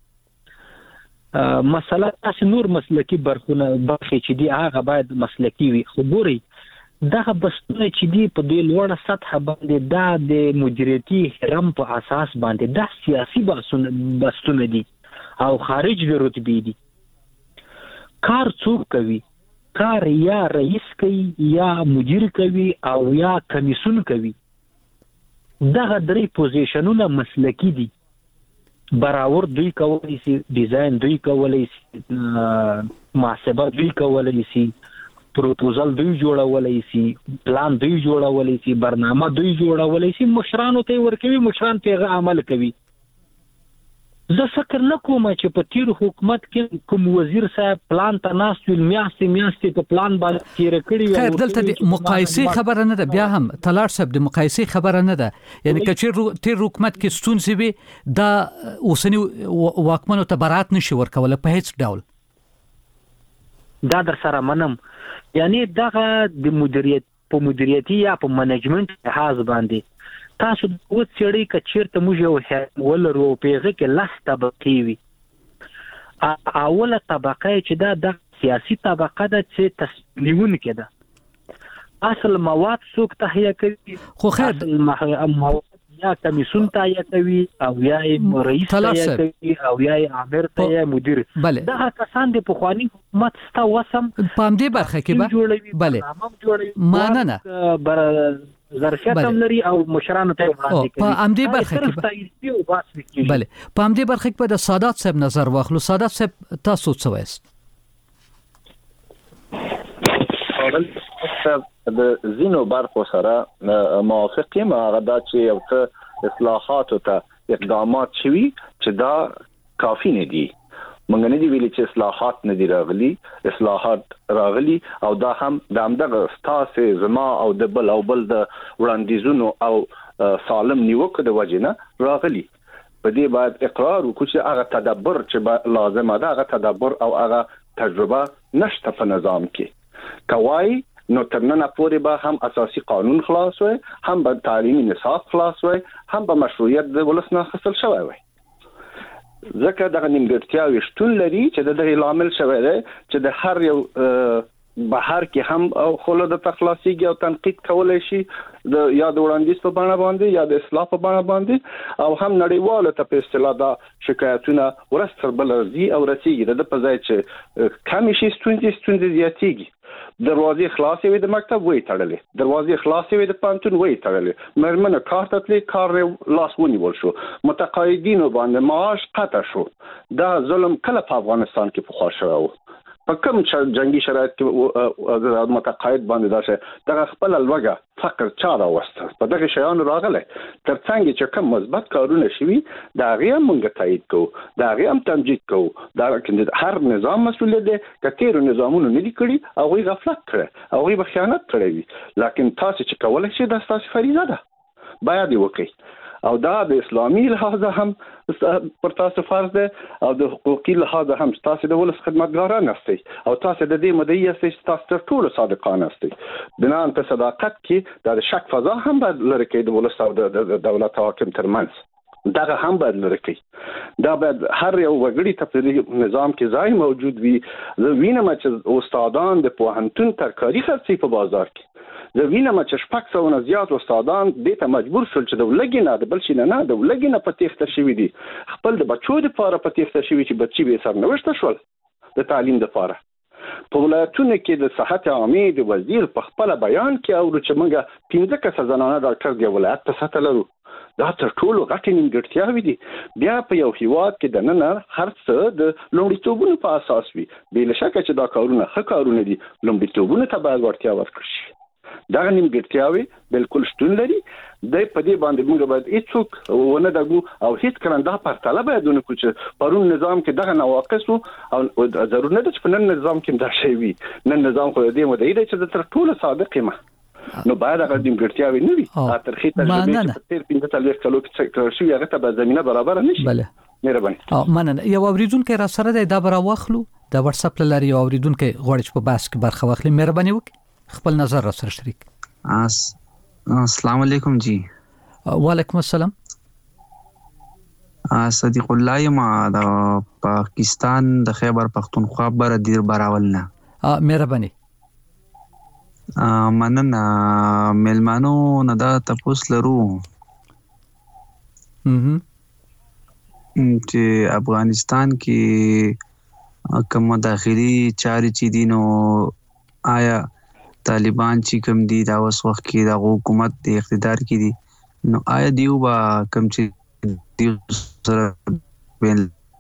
مسله تاسو نور مسلکی برخې چې دی هغه باید مسلکی وي. خو ګوري دغه بسونه چې دی په دې لوړه سطح باندې دا د مدیریتي هرم په اساس باندې دا سیاسي بسونه دي او خارج د رتبې دي. کار څوک کوي؟ کار یا رئیس کوي یا مدیر کوي او یا کمیسون کوي. دغه درې پوزیشنونه مسلکی دي. براور دوی کولی شي، ډیزاین دوی کولی شي، محاسبه دوی کولی شي، پروپوزل دوی جوړولی شي، پلان دوی جوړولی شي، برنامه دوی جوړولی شي، مشرانو ته ورکوي، مشران په عمل کوي. زه فکر نه کوم چې په تیر حکومت کې کوم وزیر صاحب پلان ته ناست ویل میاشتې په پلان باندې تیر کړی وي. خیر دلته د مقایسې خبره نه ده، بیا هم طلال صاحب د مقایسې خبره نه ده. یعنی که تیر حکومت کې ستونزې وي دا اوسنی واکمنو ته برات نشي ورکوله په هیڅ ډول. دا در سره منم. یعنی دغه د مدیریتي یا په منیجمنت لحاظ باندې تاسو د اوس چړې کچیرته موږ یو ولرو پیغه کې لاس طبقې وي. اوله طبقه چې دا سیاسي طبقه ده چې تصمیمونه کوي. اصل مواد څوک تهیه کوي؟ خو خیر مواد یا کمیسون تهیه کوي او یا رئیس تهیه کوي او یا امیر تهیه مدیر. دا کسان د پخوانی حکومت ستا وسم په دې برخه کې بله ماننه ظرفیت هم لري او مشرانو ته وړاندې کوي. په امدی برخه کې بله په امدی برخه کې د سادات صاحب نظر واخلو. سادات صاحب تاسو څه وایست؟ د زینو برخو سره موافق یم. هغه دا چې یو څه اصلاحات او اقدامات شوي چې دا کافی نه دي. مونږ نه دی ویلي چې اصلاحات نه دي راغلي، اصلاحات راغلي او دا هم د همدغه ستاسو زما او د بل د وړاندیزونو او سالم نیوکه د وجنه راغلي. په دې باید اقرار وکړو چې هغه تدبر چې لازم ده، هغه تدبر او هغه تجربه نشته په نظام کې. کوي نو ترنه پورې به هم اساسي قانون خلاص وي، هم به تعلیمي نصاب خلاص وي، هم به مشروعیت د ولس نه حاصل شوی وي. ځکه دغه نیمګړتیاوې شتون لري چې د دې لامل شوی دی چې د هر یو بهر کې هم خلک د تخلاصيږي او تنقید کولای شي د یا د وړاندیز په بڼه باندې یا د اصلاح په بڼه باندې، او هم نړیواله ته په اصطلاح دا شکایتونه ورستر بل رضی او رسیږي د په ځای چې کم شي ستونزې زیاتېږي. دروازې خلاصې وي د مکتب وې تړلې، دروازې خلاصې وي د پانتون وې تړلې، مرمنه کار ته تلې کار لاس ونیول شو، متقاعدینو باندې معاش قطع شو. دا ظلم کله په افغانستان کې پخوا شوی و؟ په کوم جنگي شرایط کې د متقاعد باندې داسه دغه خپل لوګه فقر چا راوسته په دغه شیانو راغله ترڅنګ چې کوم مثبت کارونه شوي دا غي موږ تایید کوو دا غي هم تمجید کوو دا هر نظام مسؤل دی کثیر نظامونو نه دي کړی او غي غفلت کړی او غي بخیانت کړی وي لکه تاسو چې کولای شئ د تاسو فریضه ده باید وکړئ او دا د اسلامي لحاظه هم پر تاسو فرض ده او د حقوقي لحاظه هم تاسو د ولس خدمتګاران یاستئ او تاسو د دې مدعي یاستئ تاسو تر ټولو صادقانه یاستئ بناء په صداقت کې د شک فضا هم باید لري کې د ولس او د دولت حاکم ترمنځ دغه هم باید لري کې دا باید هر یو وګړي ته نظام کې ځای موجود وي زه وینم چې استادان د پوهنتون ترکاري خرڅي په بازار کې زه وینم چې شپږ سوه زیات استادان دې ته مجبور شول چې د ولګي نه د بل شي نه د ولګي نه په تېښته شوي دي خپل د بچو دپاره په تېښته شوي چې بچي به یې سرنوشته شول د تعلیم دپاره په ولایتونو کې د صحت عامې د وزیر په خپل بیان کې اورو چې موږ 15 کسه زنانه ډاکټر دی ولایت په سطح لرو دا تر ټولو غټې نیمګړتیاوې دي بیا په یو هیواد کې د نن هر څه د لومړیتوبونو په اساس وي بې له شکه چې دا کارونه ښه کارونه دي لومړیتوبونو ته باید وړتیا ورکړل شي دا نیمګړتیاوې بالکل شتون لري د په دې باندې موږ باید هیڅوک ونه دغو او هیڅ کرنده پرتله باید ونه کوو چې پرون نظام کې دغه نواقص او ضرور نه ده چې په نن نظام کې دا شی وي نن نظام خو دې مدعي دی چې تر ټولو صادق یم نو باید هغه نیمګړتیاوې نه وي ترخی تجربه چې په 15 کلو کې شوی هغه ته زمينه برابر نشي بله مهرباني مننه یو اوریدونکو را سره د دا برا واخلو د واتس اپ لاري اوریدونکو غوړچ په باس کې برخه واخلي مهرباني وکړئ خپل نظر را سره شریک السلام علیکم جی وعلیکم السلام صدیق الله یم د پاکستان د خیبر پختونخوا بر دیر براول نه مهرباني مننه ملمانو نه دا تاسو لرو چې افغانستان کې کوم داخلي چاري چې دینو آیا طالبان چې کوم دي دا اوس وخت کې د حکومت د اقتدار کې دي نو آیا دیو با کوم چې دیو سره بین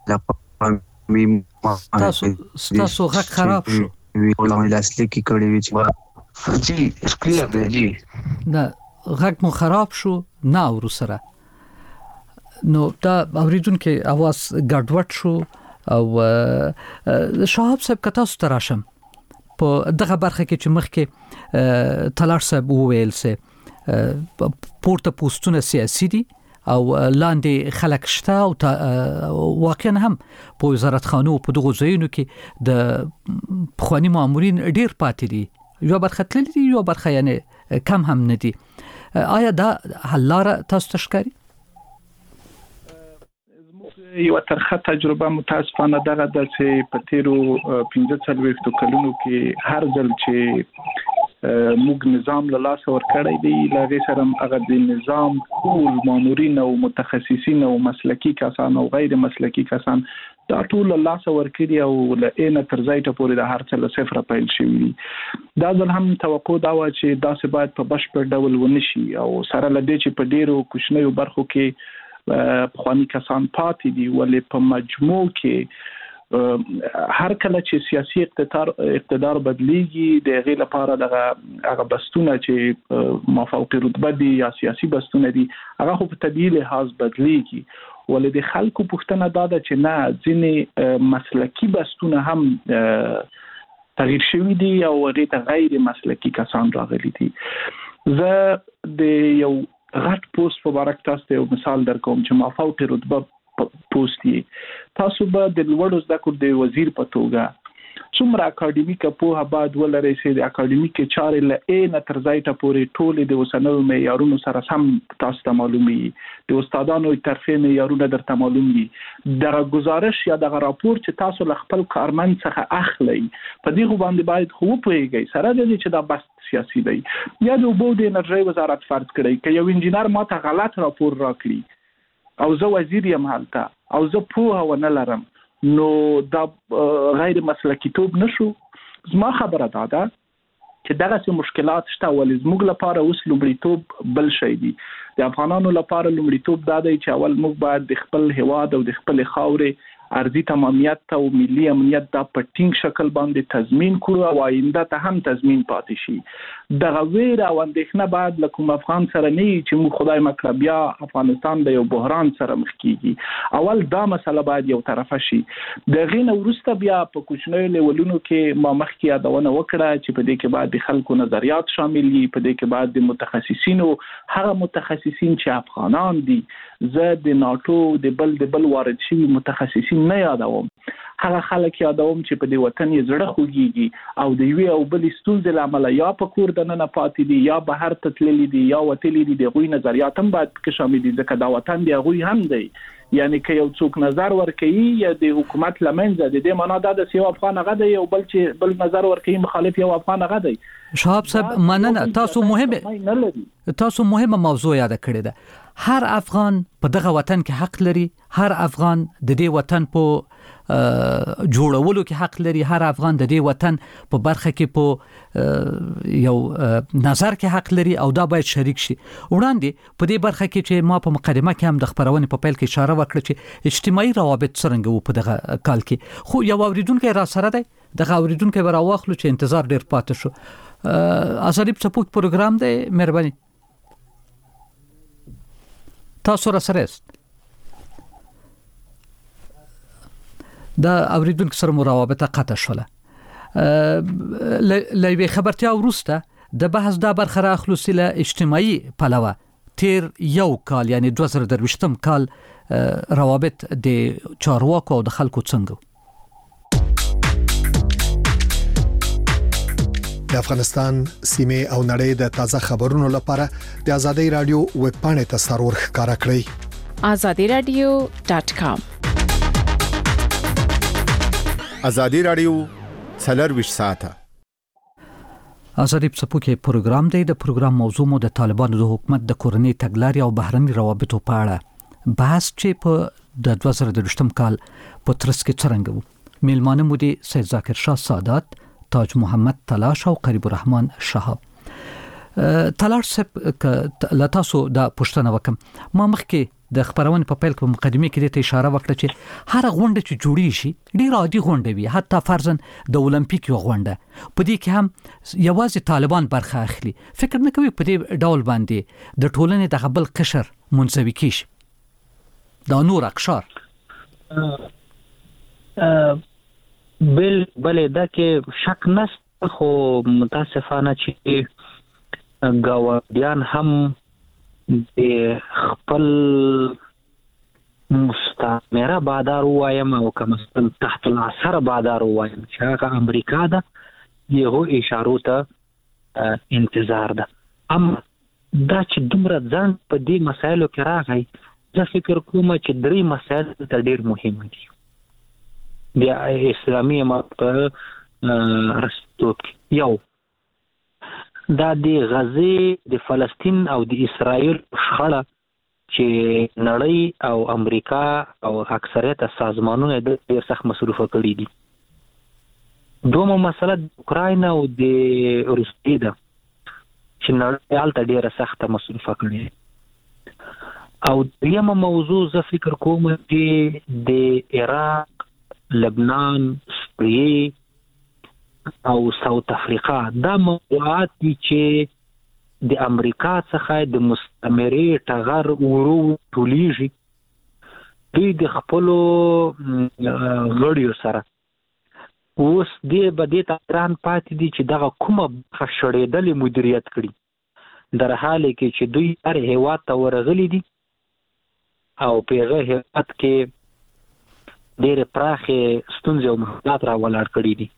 تاسو غږ خراب شو وی ولې لاسلیک کې کړی وی چې جی کلیئر دی جی دا غږ مو خراب شو نه ورو سره نو دا اوریدونکو اواز ګډوډ شو او شهاب صاحب کتا ستراشم په دغه برخه کې چې مخکې تلار صاحب وویل سه پورته پوسټونه سیاسي دي او لاندې خلک شته او واقعا هم په وزارت خانو په دغه ځایونو کې د خواني مامورین ډیر پاتې دي یو برخه تللی دي یو برخه یعنی کم هم نه دي آیا دا حل لاره تاسو تشکاري یو ترخه تجربه متاسفانه دغه د چې په تیرو 15 کلونو کې هر ځل چې موږ نظام له لاس ور کړی دی لږه سره هغه د نظام ټول مامورین او متخصصین او مسلکی کسان او غیر مسلکی کسان دا ټول له لاس ور کړی او له اینه تر ځای ته پورې د هر څه له صفر پیل شوی دا ځل هم توقع دا و چې دا څه باید په بشپړ ډول ونشي او سره لدې چې په ډیرو کوچنیو برخو کې خواني کسان پاتې دي ولې په مجموع کې هر کله چې سیاسي اقتدار بدلیږي د غیر لپاره دغه بستونه چې مافوقي رتبه دي یا سیاسي بستونه دي هغه خو په طبيعي لحاظ بدلیږي ولې د خلکو پوښتنه دا ده چې نه ځینې مسلکی بستونه هم تغییر شوي دي او غیر مسلکی کسان راغلي دي زه د یو غټ پوسټ په بارک تاسو ته یو مثال درکوم چې مافوقي رتبه پوسټ دی تاسو به د لوړو زده کړو د وزیر په توګه څومره اکاډمیک په بعد ولري چې د اکاډمیک چارې له اینه تر ځای ته پورې ټول د وسنو معیارونو سره سم تاسو ته معلومي د استادانو ترفیع معیارونه درته معلومي دغه گزارش یا دغه راپور چې تاسو له خپل کارمند څخه اخلي په دې باندې باید خو پوهیږئ سره د دې چې دا بس سیاسي دی یا د اوبو د انرژي وزارت فرض کړی چې یو انجنیر ماته غلط راپور راکړي او زه وزیر یم هلته او زه پوهه ونه لرم نو دا غیر مسلکی توب نشو زما خبره ده چې دغه مشکلات شته ولې زموږ لپاره اوس لومړیتوب بل شي دي د افغانانو لپاره لومړیتوب دا دی چې اول موږ باید د خپل هواد او د خپل خاورې ارضي تمامیت او ملي امنیت د پټینګ شکل باندې تضمین کړو او آینده ته هم تضمین پاتې شي. دغه ویره او اندېښنه بعد لکه افغان سره نه چې موږ خدای مکړه بیا افغانستان د یو بحران سره مخ کیږي. اول دا مسله باید یو طرفه شي. د غین ورسته بیا په کوچنیو لیولونو کې ما مخکې یادونه وکړه چې په دې کې باید د خلکو نظریات شامل وي، په دې کې باید د متخصصینو هغه متخصصین چې افغانان دي، زه د ناتو د بل وارد شوي متخصصین نه یادوم، هغه خلک یادوم چې په دې وطن یې زړه خوږیږي او د یوې او بلې ستونزې له امله یا په کور دننه پاتې دي یا بهر ته تللي دي یا وتلي دي. د هغوی نظریات هم باید پکې شامل دي ځکه دا وطن د هغوی هم دی. یعنی که یو څوک نظر ورکوي یا د حکومت لمنځه د دې معنا دا د یو افغان هغه دی او بل نظر ورکوي مخالف یو افغان هغه دی. شهاب صاحب مننه، تاسو مهمه موضوع یاد کړی ده. هر افغان په دغه وطن کې حق لري، هر افغان د دې وطن په جوړولو کې حق لري، هر افغان د دې وطن په برخه کې په یو نظر کې حق لري او دا باید شریک شي. وړاندې په دې برخه کې چې ما په مقدمه کې هم د خبرونې په پیل کې اشاره وکړه چې اجتماعي روابط څرنګه وو په دغه کال کې، خو یو اوریدونکو را سره دی، دغه اوریدونکو به راواخلو چې انتظار ډیر پاتې شو. آزادی څپوک پروګرام دی، مهرباني تاسو را سره است. دا اوریدونکو سره مراوبته قطع شوله. لوي خبرتیا وروسته د بحث دا برخه راخلو سله اجتماعي پلوه تیر یو کال یعنی 2023 کال روابط د چارواکو او د خلکو څنګه. د افغانستان سیمه او نړۍ د تازه خبرونو لپاره د آزادۍ رادیو ویب پاڼې ته سرور ښکارا کړئ. azadiradio.com. آزادۍ رادیو 24 ساعته. آزادی څپوکې پروګرام دی. د پروګرام موضوع مو د طالبانو د حکومت د کورنۍ تګلارې او بهرني روابطو په اړه بحث چې په د 2023 کال په ترڅ کې څرنګه وو. میلمانه مو دي سید ذاکر شاه سادات، تاج محمد تلاش او قریب الرحمن شهاب. تلاش صاحب لتاسو د پښتنه وکم، ما مخکې د خبرونه په پیل کې مقدمه کې ته اشاره وکړه چې هر غونډه چې جوړی شي ډیر عادي غونډه وي، حتی فرضاً د اولمپیک یو غونډه په دې کې هم یوازې طالبان برخه اخلي. فکر نه کوي په دې ډول باندې د ټولنې د غبل قشر منځوي کیږي دا نور اقشار بل دا کې شک نشته، خو متاسفانه چې ګاونډیان هم د خپل مستعمره بادار وایم او کوم تحت العصر بادار وایم چې هغه امریکا ده، یو اشارو ته انتظار ده. اما دا چې دومره ځان په دې مسایلو کې راغی، زه فکر کوم چې درې مسایل ته ډیر مهم دي. بیا اسلامي امارت رسټوب یو دا د غزه، د فلسطین او د اسرائیل شخړه چې نړۍ او امریکا او اکثریت سازمانونه د ډیر سخت مصرفه کړي دي. دومره مسله د اوکراین او د روسیې ده چې نړۍ هلته ډیره سخت مصرفه کړي. او دریمه موضوع زه فکر کوم چې د عراق، لبنان، سوریه او ساوث افریقا دا موضوعات دي چې د امریکا څخه د مستعمرې ټغر ورو ټولیږي. دوی د خپلو غړیو سره اوس دې بده تران پاتې دي چې دغه کومه خشړېدلې مدیریت کړي، در حال کې چې دوی هر هیواد ته ورغلي دي او په هغه هیواد کې ډېر پراخه ستونزې او مشکلات را ولاړ کړي دي.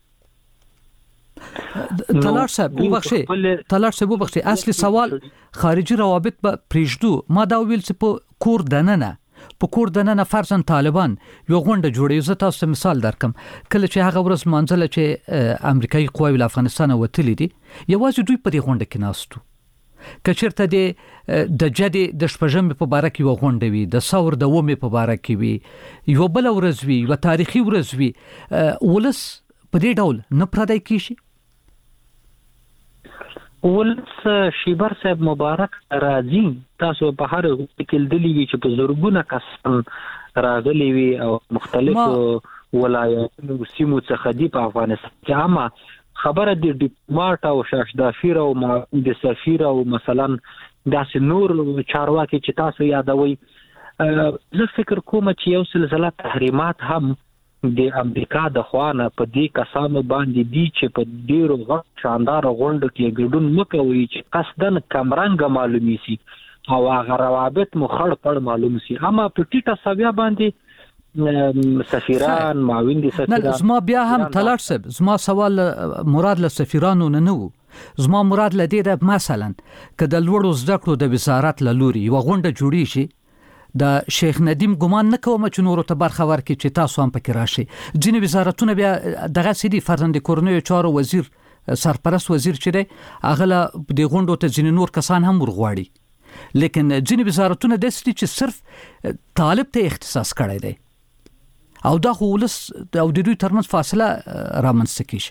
تلاش صاحب وبخښي اصلي سوال خارجي روابط به پریږدو. ما دا ویل چې په کور دننه فرضاً طالبان یو غونډه جوړوي. زه تاسو مثال درکم، کله چې هغه ورځ منځله چې امریکایي قواوې له افغانستان وتلې دي، یوازې دوی په دې غونډه کې ناستو. کچرته د جدي د شپږمې په باره کې یو غونډه وي، د ثور د ومې په باره کې وي، یو بل ورځ وي، یو تاریخي ورځ وي، ولس په دې ډول نه پردای کیږي. ولس شیبر صاحب مبارک راځي، تاسو په هر کې دلی وی چې په زورګونه کسان راغلي وي او مختلفو ولایتونو سیمو څخه دی په افغانستان کې عامه خبره د ډیپلوماټ او شاشدافیر او د سفیر او مثلا داسې نور چارواکي چې تاسو یادوي زه فکر کوم چې یو سلسله تحریمات هم د امریکا د خوانه په دې کسانو باندې دي چې په ډیرو غټ شاندار غونډو کې ګډون مکوي چې قصدن کمرنګ معلومي سي او هغه روابط مخړ پړ معلوم سي اما په ټیټه سویا باندې سفیران معاون دي سفیران زما بیا هم تلاړ سب زما سوال مراد له سفیرانو نه نو زما مراد له دې ده مثلا که د لوړو زده کړو د وزارت له لوري یو غونډه جوړی شي د شیخ ندیم ګمان نه کوم چې نورو ته برخه ورکړي چې تاسو هم پکې راشي ځینې وزارتونه بیا دغه سړي فرزند کورنیو چارو وزیر سرپرست وزیر چې دی هغه له د غونډو ته ځینې نور کسان هم ورغواړي لیکن ځینې وزارتونه د سړي چې صرف طالب ته اختصاص کړی دی او دا خو ولس او د دوی ترمنځ فاصله رامنځته کیږي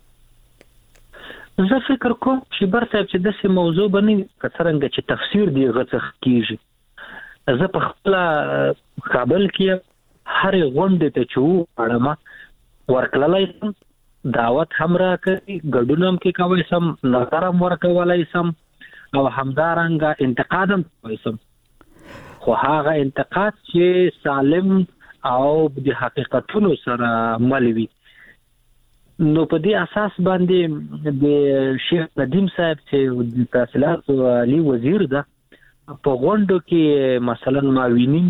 زه فکر کوم چې برته چې داسې موضوع باندې کثرنګ چې تفسیر دی غڅخ کیږي زه په خپل کابل کې هر غونډه ته چو اړما ورکللای سم دعوت هم راکړي ګډونم کې کوي سم نظرم ورکولای سم او همدارنګه انتقاد هم کوي سم خو هغه انتقاد چې سالم او د حقیقتونو سره ملوي نو په دې اساس باندې د شیخ ندیم صاحب چې د تحصیلات علی وزیر ده په غونډو کې مثلا معاونین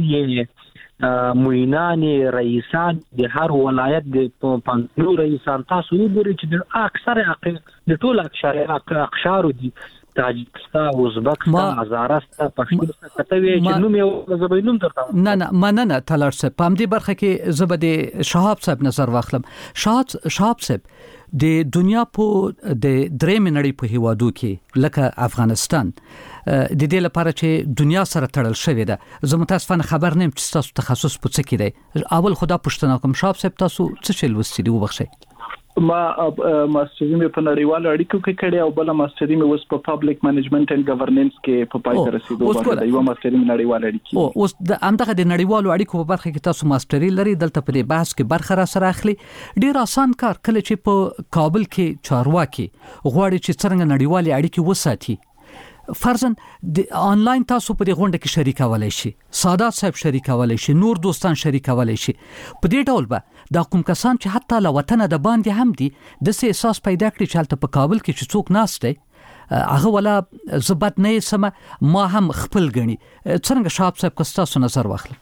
معینان رئیسان د هر ولایت د پنځو رئیسان تاسو وګورئ چې د اکثر د ټول اقشار دي تاجکستان ازبکستان هزارستان پښتون کتوي چې نوم یو زبینوم درته نه مننه تلار صاحب په دې برخه کې زبده شهاب صاحب نظر واخلم شهاب صاحب د دنیا په د درې منړي په هیوادو کې لکه افغانستان د دې لپاره چې دنیا سره تړل شوې ده زه متاسفانه خبر نیم چې تاسو تخصص په څه کې دی اول خدا پښتنه کوم شهاب صاحب تاسو څه چل وستې وبخښئ ما ماستري مې په نړیوالو اړیکو کې کړی او بل ماستري مې اوس په پبلک منیجمنت اند ګورننس کې په پای ته رسیدو باندې یو ماستري مې نړیوالو اړیکې اوس د امدغه د نړیوالو اړیکو په برخه کې تاسو ماستري لري دلته په دې بحث کې برخه را سره اخلي ډیر آسان کار کله چې په کابل کې چارواکي غواړي چې څنګه نړیوالې اړیکې وساتي فرضاً د آنلاین تاسو په دې غونډه کې شریکولای شي سادات صاحب شریکولای شي نور دوستان شریکولای شي په دې ډول به دا کوم کسان چې حتی له وطن د باندې هم دي د سې احساس پیدا کړي چې حالت په کابل کې چې څوک ناشته هغه ولا زبط نه سم ما هم خپل غني څنګه شاب صاحب کستاسو نظر واخلي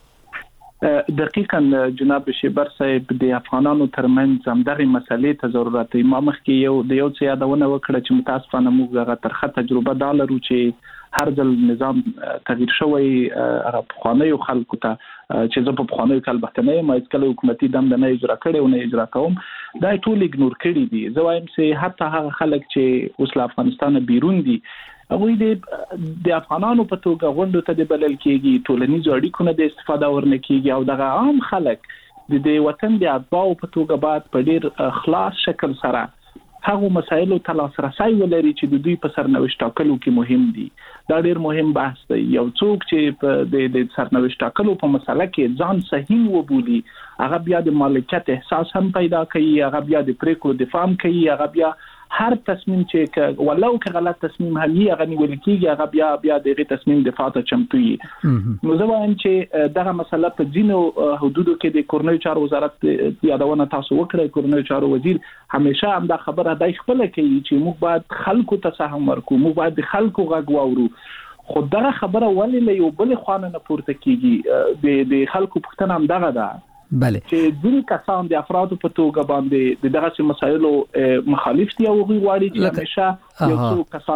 دقیقاً جناب شیبر صاحب د افغانانو ترمنځ همدغه مسلې ته ضرورت ما مخکې یو څه یادونه وکړه چې متاسفانه موږ هغه ترخه تجربه دالرو چې هر ځل نظام تغییر شوی هغه خوانیو خلکو ته چې زه په خوانیو کال بهتنه ما کله حکومتي دم نه اجرا کړي او نه اجرا کوم دا ټول اګنور کړي دي زه وایم چې حتی هغه خلک چې اوس له افغانستان بیرون دي هغه د افغانانو په توګه غونډو ته د بلل کېږي ټولنیزو اړیکو نه د استفاده ورنه کېږي او دغه عام خلک د وطن د اتباعو په توګه باید په ډیر خلاص شکل سره هغه مسایلو ته لاسرسي ولري چې د دوی په سرنوشت ټاکلو کې مهم دي دا ډیر مهم بحث دی یو څوک چې د سرنوشت ټاکلو په مسله کې ځان صحیح وبولي هغه بیا د مالکیت احساس هم پیدا کوي هغه بیا د پریکړو دفاع کوي هغه بیا هر تصمیم چې ولو که غلط تصمیم هم یې هغه نیول کېږي هغه بیا دغه تصمیم دفاع ته چمتو وي نو زه وایم چې دغه مسله په ځینو حدودو کې د کورنیو چارو وزارت یادونه تاسو وکړئ کورنیو چارو وزیر همیشه هم دا خبره دای خپل کوي چې موږ باید خلکو ته سهم ورکو موږ باید د خلکو غږ واورو خو دا خبره ولې له یو بل خوانه نه پورته کیږي د خلکو پښتنه هم دغه ده بله چې ځینې کسان د افرادو په توګه باندې دغه مسایلو مخالف دي او غواړي چې همیشه یو څو کسان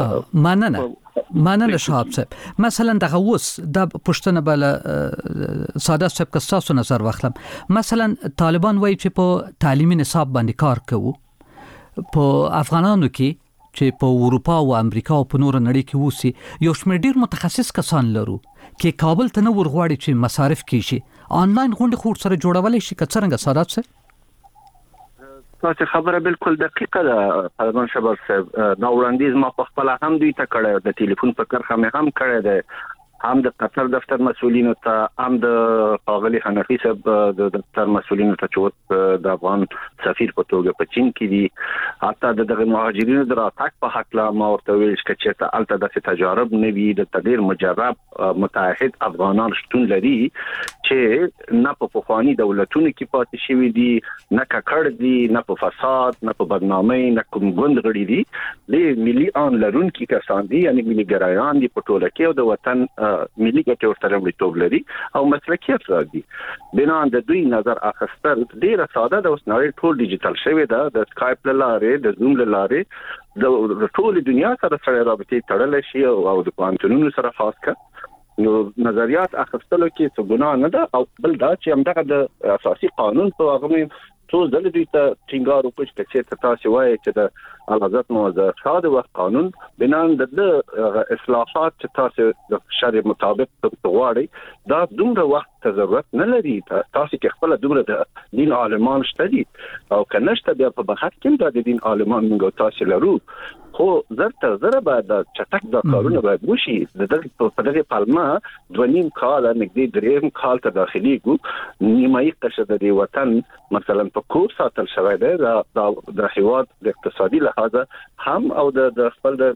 مننه شهاب صاحب مثلا دغه اوس د پښتنه بل ساده صاحب کستاسو نظر واخلم مثلا طالبان وایي چې په تعلیمي نصاب باندې کار کوي په افغانانو کې چې په اروپا او امریکا او په نور نړۍ کې وسی یو شمېر ډیر متخصص کسان لرو کې کابل ته نه ورغواړي چې مصارف کیږي آنلاین غونډه خور سره جوړولای شي کڅرنګ سادات سره تاسو خبره بالکل دقیقه ده فرمان شبر صاحب نو وړاندیز ما په خپل هم دوی ته کړه د ټلیفون په کرخه مې هم کړه ده هم د قطر دفتر مسؤلینو ته هم د قاغلی حنفي صاحب د دفتر مسؤلینو ته چې د افغان سفیر په توګه په چین کې دي حتی د مهاجرینو د راتګ په حق لا ما ورته ویل چې ته الته د تجارب نه وي د تدیر مجرب متعهد افغانان شتون لري چې نه په پخوانی دولتونو کې پاتې شوی دي نه ککړ دي نه په فساد نه په بدنامۍ نه کوم ګوند غړي دي د ملي ان لرونکي کسان دي یعنی ملي ګرایان دي په ټوله کې او د وطن ملي ګټې ورته وړاندې لري او مسلکي افراد دي بنا د دوی نظر اخستل ډیره ساده د اوس نړۍ ټول ډیجیټل شوی دا د سکایپ لاره د زوم لاره د ټول دنیا سره رابطې تړل شي او د پوهنتونونو سره خاص کړ نو نظریات اخستلو کې څه ګناه نه ده او بل دا چې همدغه د اساسي قانون په هغه څو ځله دوی ته ټینګار وکړ چې تاسو وایي چې د اعلیحضرت موظف شاه د قانون بنا د اصلاحات چې تاسو د شرع مطابق غواړئ دا دومره وخت ضرورت نه لري تاسو کې خپل دومره د دین عالمان شته دي او کنهشته بیا په بحث کې د دین عالمان موږ تاسو لرو خو زره بعد چټک د کارونه باید وشي د دغه پالما 2.5 کال نږدې 3 کال ته داخلي ګو نیمایي قشر د وطن مثلا په کور ساتل شوی دی د هیواد د اقتصادي لحاظ هم او د خپل د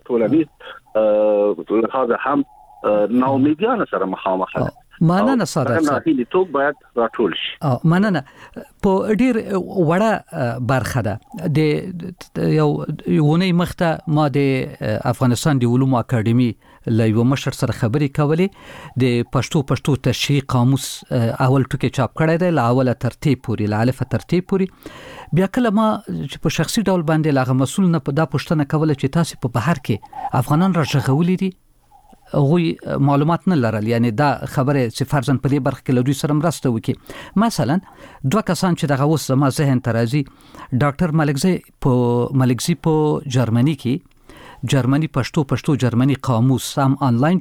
ټولنیز لحاظ هم ناامیدیانه سره مخامخ ده مننه صادق صاحب نه ټوک باید راټول شي مننه په ډیر وړه برخه ده د یو ونې مخته ما د افغانستان د علومو اکاډمي له یو مشر سره خبرې کولې د پښتو تشریح قاموس اول ټکی چاپ کړی دی له اوله ترتیب پورې له الف ترتیب پورې بیا کله ما چې په شخصي ډول باندې لاغه مسؤل نه په دا پښتنه کوله چې تاسو په بهر کې افغانان راځغولې دي غوی معلومات نه لرل یعنی دا خبره چې فرضاً په دې برخه کې له دوی سره مرسته وکړي مثلا دوه کسان چې دغه اوس ما ذهن ترازی ډاکټر ملکزی په جرمني کې جرمني پښتو جرمني قاموس هم آنلاین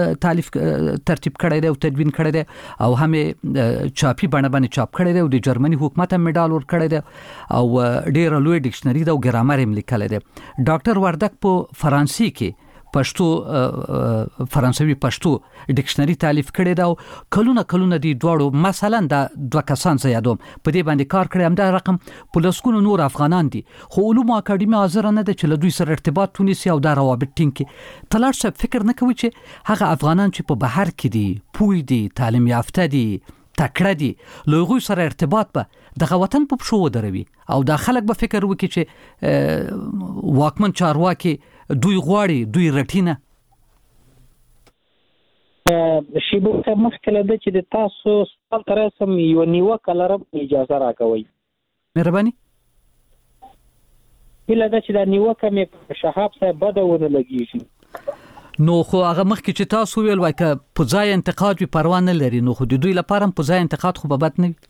ترتیب کړی دی او تدوین کړی دی او هم چاپی باندې چاپ کړی دی او د جرمني حکومت هم میډال ور کړی دی او ډیر لوی ډکشنری دا او ګرامر هم لیکل دی ډاکټر وردک په فرانسوي کې فرانسوي پښتو ډکشنری تالیف کړی دا کلونه دی دواړو مثلا دا دوه کسان زیادوم په دې باندې کار کړی هم دا رقم پولیسکونو نور افغانان دي خو علومو اکاډمي حاضر نه ده چې له دوی سره ارتباط ونیسي او دا روابط ټینګ کړي تلاش څه فکر نه کوي چې هغه افغانان چې په بهر کې دي پوی دي تعلیم یافته دي تکړه دي لوغوي سره ارتباط به د وطن په شو دروي او دا خلک به فکر وکړي چې واکمن چارواکي دوی غواړي دوی رټینه شی به مخکله د چې د تاسو سوال ترسم یو نیو کلرم اجازه راکوي مهرباني بل دا چې دا نیو کمه شهاب صاحب بدونه لګیږي نو خو هغه مخکې چې تاسو ویل وای ک په ځای انتقاد به پروا نه لري نو خو د دوی لپاره په ځای انتقاد خو به بد نه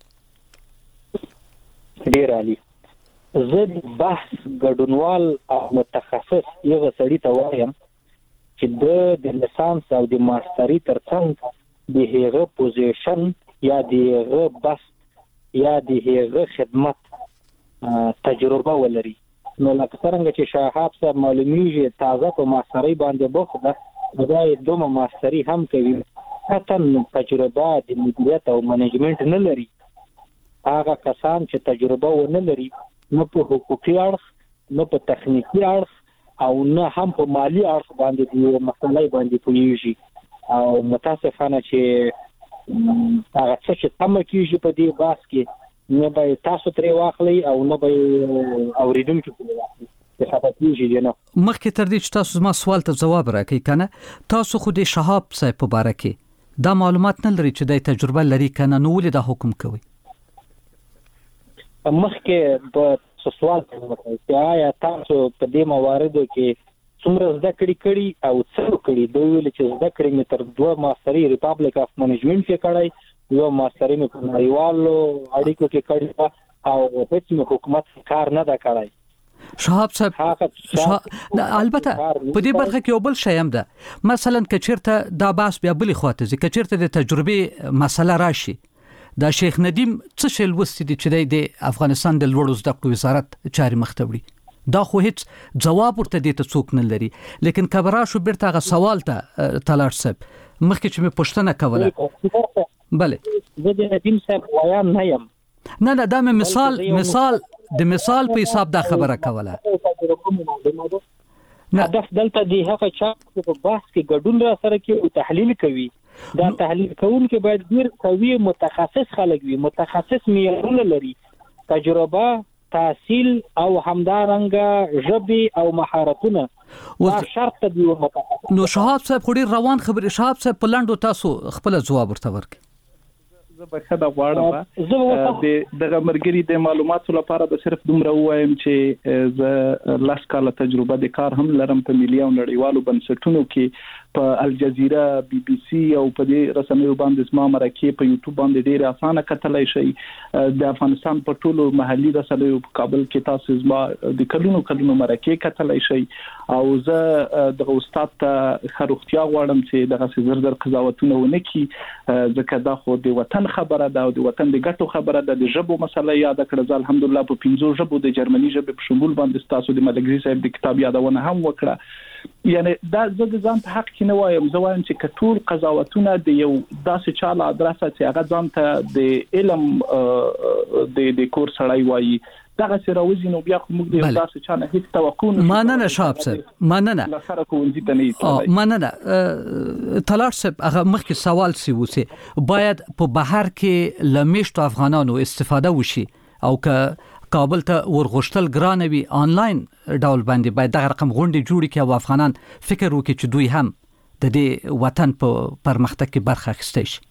وي ډیر عالی زه بحث ګډونوال او متخصص یو سړی ته وایم چې د لیسانس او د ماستری ترڅنګ د هغه پوزیشن یا د هغه بس یا د هغه خدمت تجربه ولري نو لکه څنګه چې شهاب صاحب معلومیږي تازه په ماستری باندې بوخته دا دومره ماستری هم کوي حتی تجربه د مدیریت او منیجمنت نه لري هغه کسان چې تجربه ونه لري نه په حقوقي اړخ نه په تخنیکی اړخ او نه هم په مالی اړخ باندې د مسلې باندې پوهیږي او متاسفانه چې هغه څه چې تم کیږي په دې باس کې نه به تاسو ترې واخلي او نه به اوریدونکو ترې واخلي څه خبره کیږي نه مخکې تر دې چې تاسو ما سوال ته جواب راکړئ کنه تاسو خو د شهاب صاحب په باره کې دا معلومات نه لري چې د تجربه لري کنه نو ولې دا حکم کوي مخکې په سوال کوي چې آیا تاسو په دې مواردو کې څومره زده کړی او څو کړی دوی ویل چې زده کړی مې تر 2 ماستری ریپابلیک اف منیجمنت کې کړی یو ماستری مې په نړیوالو اړیکو کې کړی او هیڅ مې حکومت کار نه دا کړی شهاب صاحب البته په دې برخه کې یو بل شی هم ده مثلا کچیرته دا باس بیا بلی خواته ځکه کچیرته د تجربه مسله راشي دا شیخ ندیم څه شل وستې دي چې د افغانستان د لوړو زده کړو وزارت چاري مختوړي دا خو هیڅ جواب ورته دي ته څوک نه لري لیکن کبرا شو بیرته غ سوال ته تلاش صاحب مخکې چې مې پوښتنه کوله بله زه د ندیم صاحب ویان نه یم نه دا مې مثال په حساب دا خبره کوله هدف دلته دی هغه چا چې په بحث کې ګډون را سره کې او تحلیل کوي دا تحلیل کوونکي باید ډیر قوي متخصص خلک وي متخصص معیارونه لري تجربه تحصیل او همدارنګه ژبې او مهارتونه دا شرط دی متخصص نو شهاب صاحب خوري روان خبري شهاب صاحب په لاندو تاسو خپل ځواب ورته ورکړئ زه به خدا غواړم د مرګري د معلوماتو لپاره به صرف دومره وایم چې زه لاس کاله تجربه د کار هم لرم په ملي او نړیوالو بنسټونو کې په الجزیره بي بي سي او په دې رسنیو باندې زما مرکه په یوټیوب باندې ډیر اسانه کتلای شي د افغانستان په ټولو محلي رسنیو په کابل کې تاسو زما د کلونو مرکه کتلای شي او زه د استاد ته خروختیا غواړم چې دغه زر قضاوتونه ونه کی ځکه دا خو د وطن خبره ده او د وطن د ګټو خبره ده د ژبو مسله یاد کړه الحمدلله په 15 ژبو د جرمني ژبې په شمول باندې تاسو د ملګری صاحب د کتاب یادونه هم وکړه یعنی دا زه د ځان په حق کې نه وایم زه وایم چې کټول قضاوتونه د یو داسې چاله ادرسه چې هغه ځان ته د علم د کور سړی وایي دغه سره وزینو بیا خو موږ د داسې چانه هیڅ توقع نه مننه شاب صاحب مننه لسره کوونځي ته نه مننه تلاش صاحب هغه مخکې سوال سی وسی باید په بهر کې لمیشتو افغانانو استفاده وشي او که کابل ته ورغشتل ګرانوي آنلاین ډول باندې باید دغه رقم غونډې جوړ کړي او افغانان فکر وکړي چې دوی هم د دې وطن په پرمختګ کې برخه اخیستی شي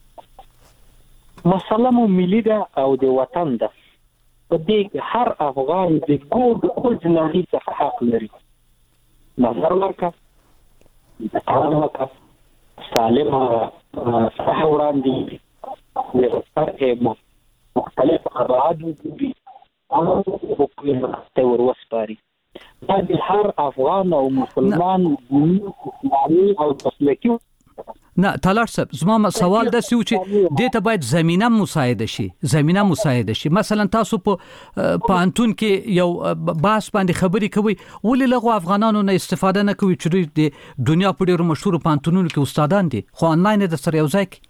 مسله مو ملي ده او د وطن ده په دې هر افغان د ګډ ځناري څخه حق لري نظر ورکړه هغه سالم صح وړاندې د مختلف ابعاد دي او په وروسپاري دا د هر افغان او مسلمان اسلامي او تسلیکي نه تلاش صاحب زما سوال د سیو چې د ته باید زمينه مساعده شي مثلا تاسو په انتون کې یو باس باندې خبري کوي ولې لغو افغانانو نه استفاده نه کوي چې د دنیا په ډیرو مشهور پانتونونو کې استادان دي خو آنلاین د سره یو ځای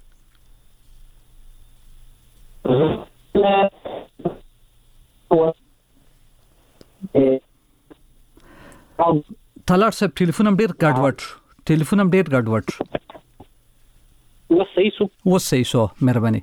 تلاش صاحب ټلیفون ډیر ګډوډ وصحیح سو مهرباني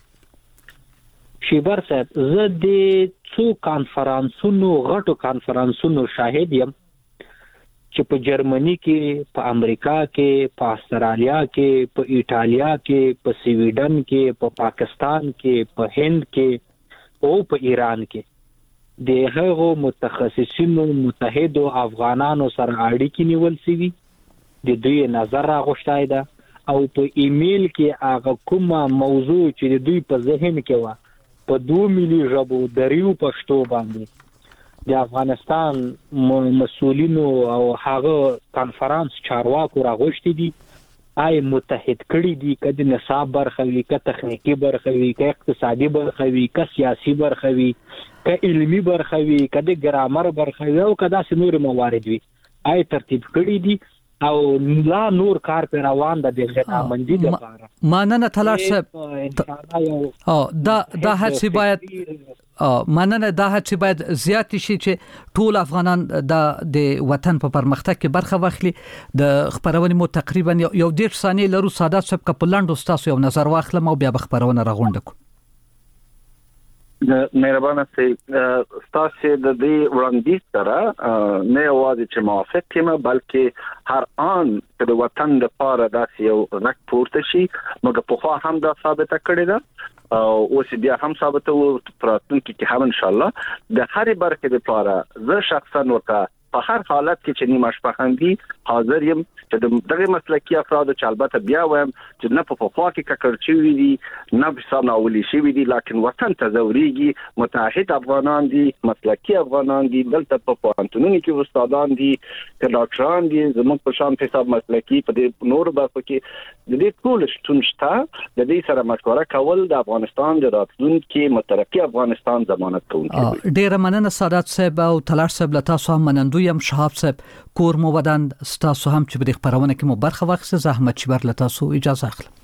شیبر صاحب زه د څو غټو کانفرنسونو شاهد یم چې په جرمني کې په امریکا کې په استرالیا کې په ایټالیا کې په سویډن کې په پاکستان کې په هند کې او په ایران کې د هغو متخصصینو متحدو افغانانو سره اړیکې نیول شوي د دوی نظر راغوښتای ده او په ایمیل کې هغه کومه موضوع چې د دوی په ذهن کې و په 2 ملي ژبو دریو پښتو باندې د افغانستان مسؤلینو او هغه کانفرنس چارواکو راغوښتي دي آی متحد کړي دي کله نصاب برخه وي که تخنیکی برخه وي که اقتصادي برخه وي که سیاسي برخه وي که علمي برخه وي که د ګرامر برخه وي او که داسې نور موارد وي آی ترتیب کړي دي او لا نور کار پر روان ده د غنامندي لپاره مننه تلاش صاحب دا هڅه باید مننه دا هڅه باید زیات شي چې ټول افغانان د وطن په پرمختګ کې برخه واخلي د خبرونه مو تقریبا یو 1.5 ثانیه لرو ساده صاحب کپلاند استاد یو نظر واخلم او بیا خبرونه راغونډ کو مهربانه سي تاسو د دې وړاندیز سره نه یوازې چې موافق یم بلکې هر آن چې د وطن لپاره داسې یو رک پورته شي موږ په خوا هم دا ثابته کړې ده او اوس بیا هم ثابته وو پراتونکو کې هم ان شاء الله د هرې برخې لپاره زه شخصا ورته په هر حالت کې چې نیمه شپخندي حاضر یم چې دغه مسلکي افراد چې البته بیا وایم چې نه په خوا کې ککړچوي دي نه په سم اولي شي دي لکه وطن ته زوريږي متحد افغانان دي مسلکي افغانان دي دلته په پوهنتونونو کې استادان دي ډاکټران دي زموږ په شان حساب مسلکي په دې نور برخو کې د دې ټول شتون شته د دې سره مشوره کول د افغانستان د راتلونکي مترقي افغانستان ضمانت کوي ډیره مننه سادات صاحب او تلاش صاحب له تاسو هم منندوی یم شهاب صاحب کور مو ودان ستاسو هم چې په خبرونه کې مو برخه واخیسته. زحمت چې بر لته سو اجازه اخلم.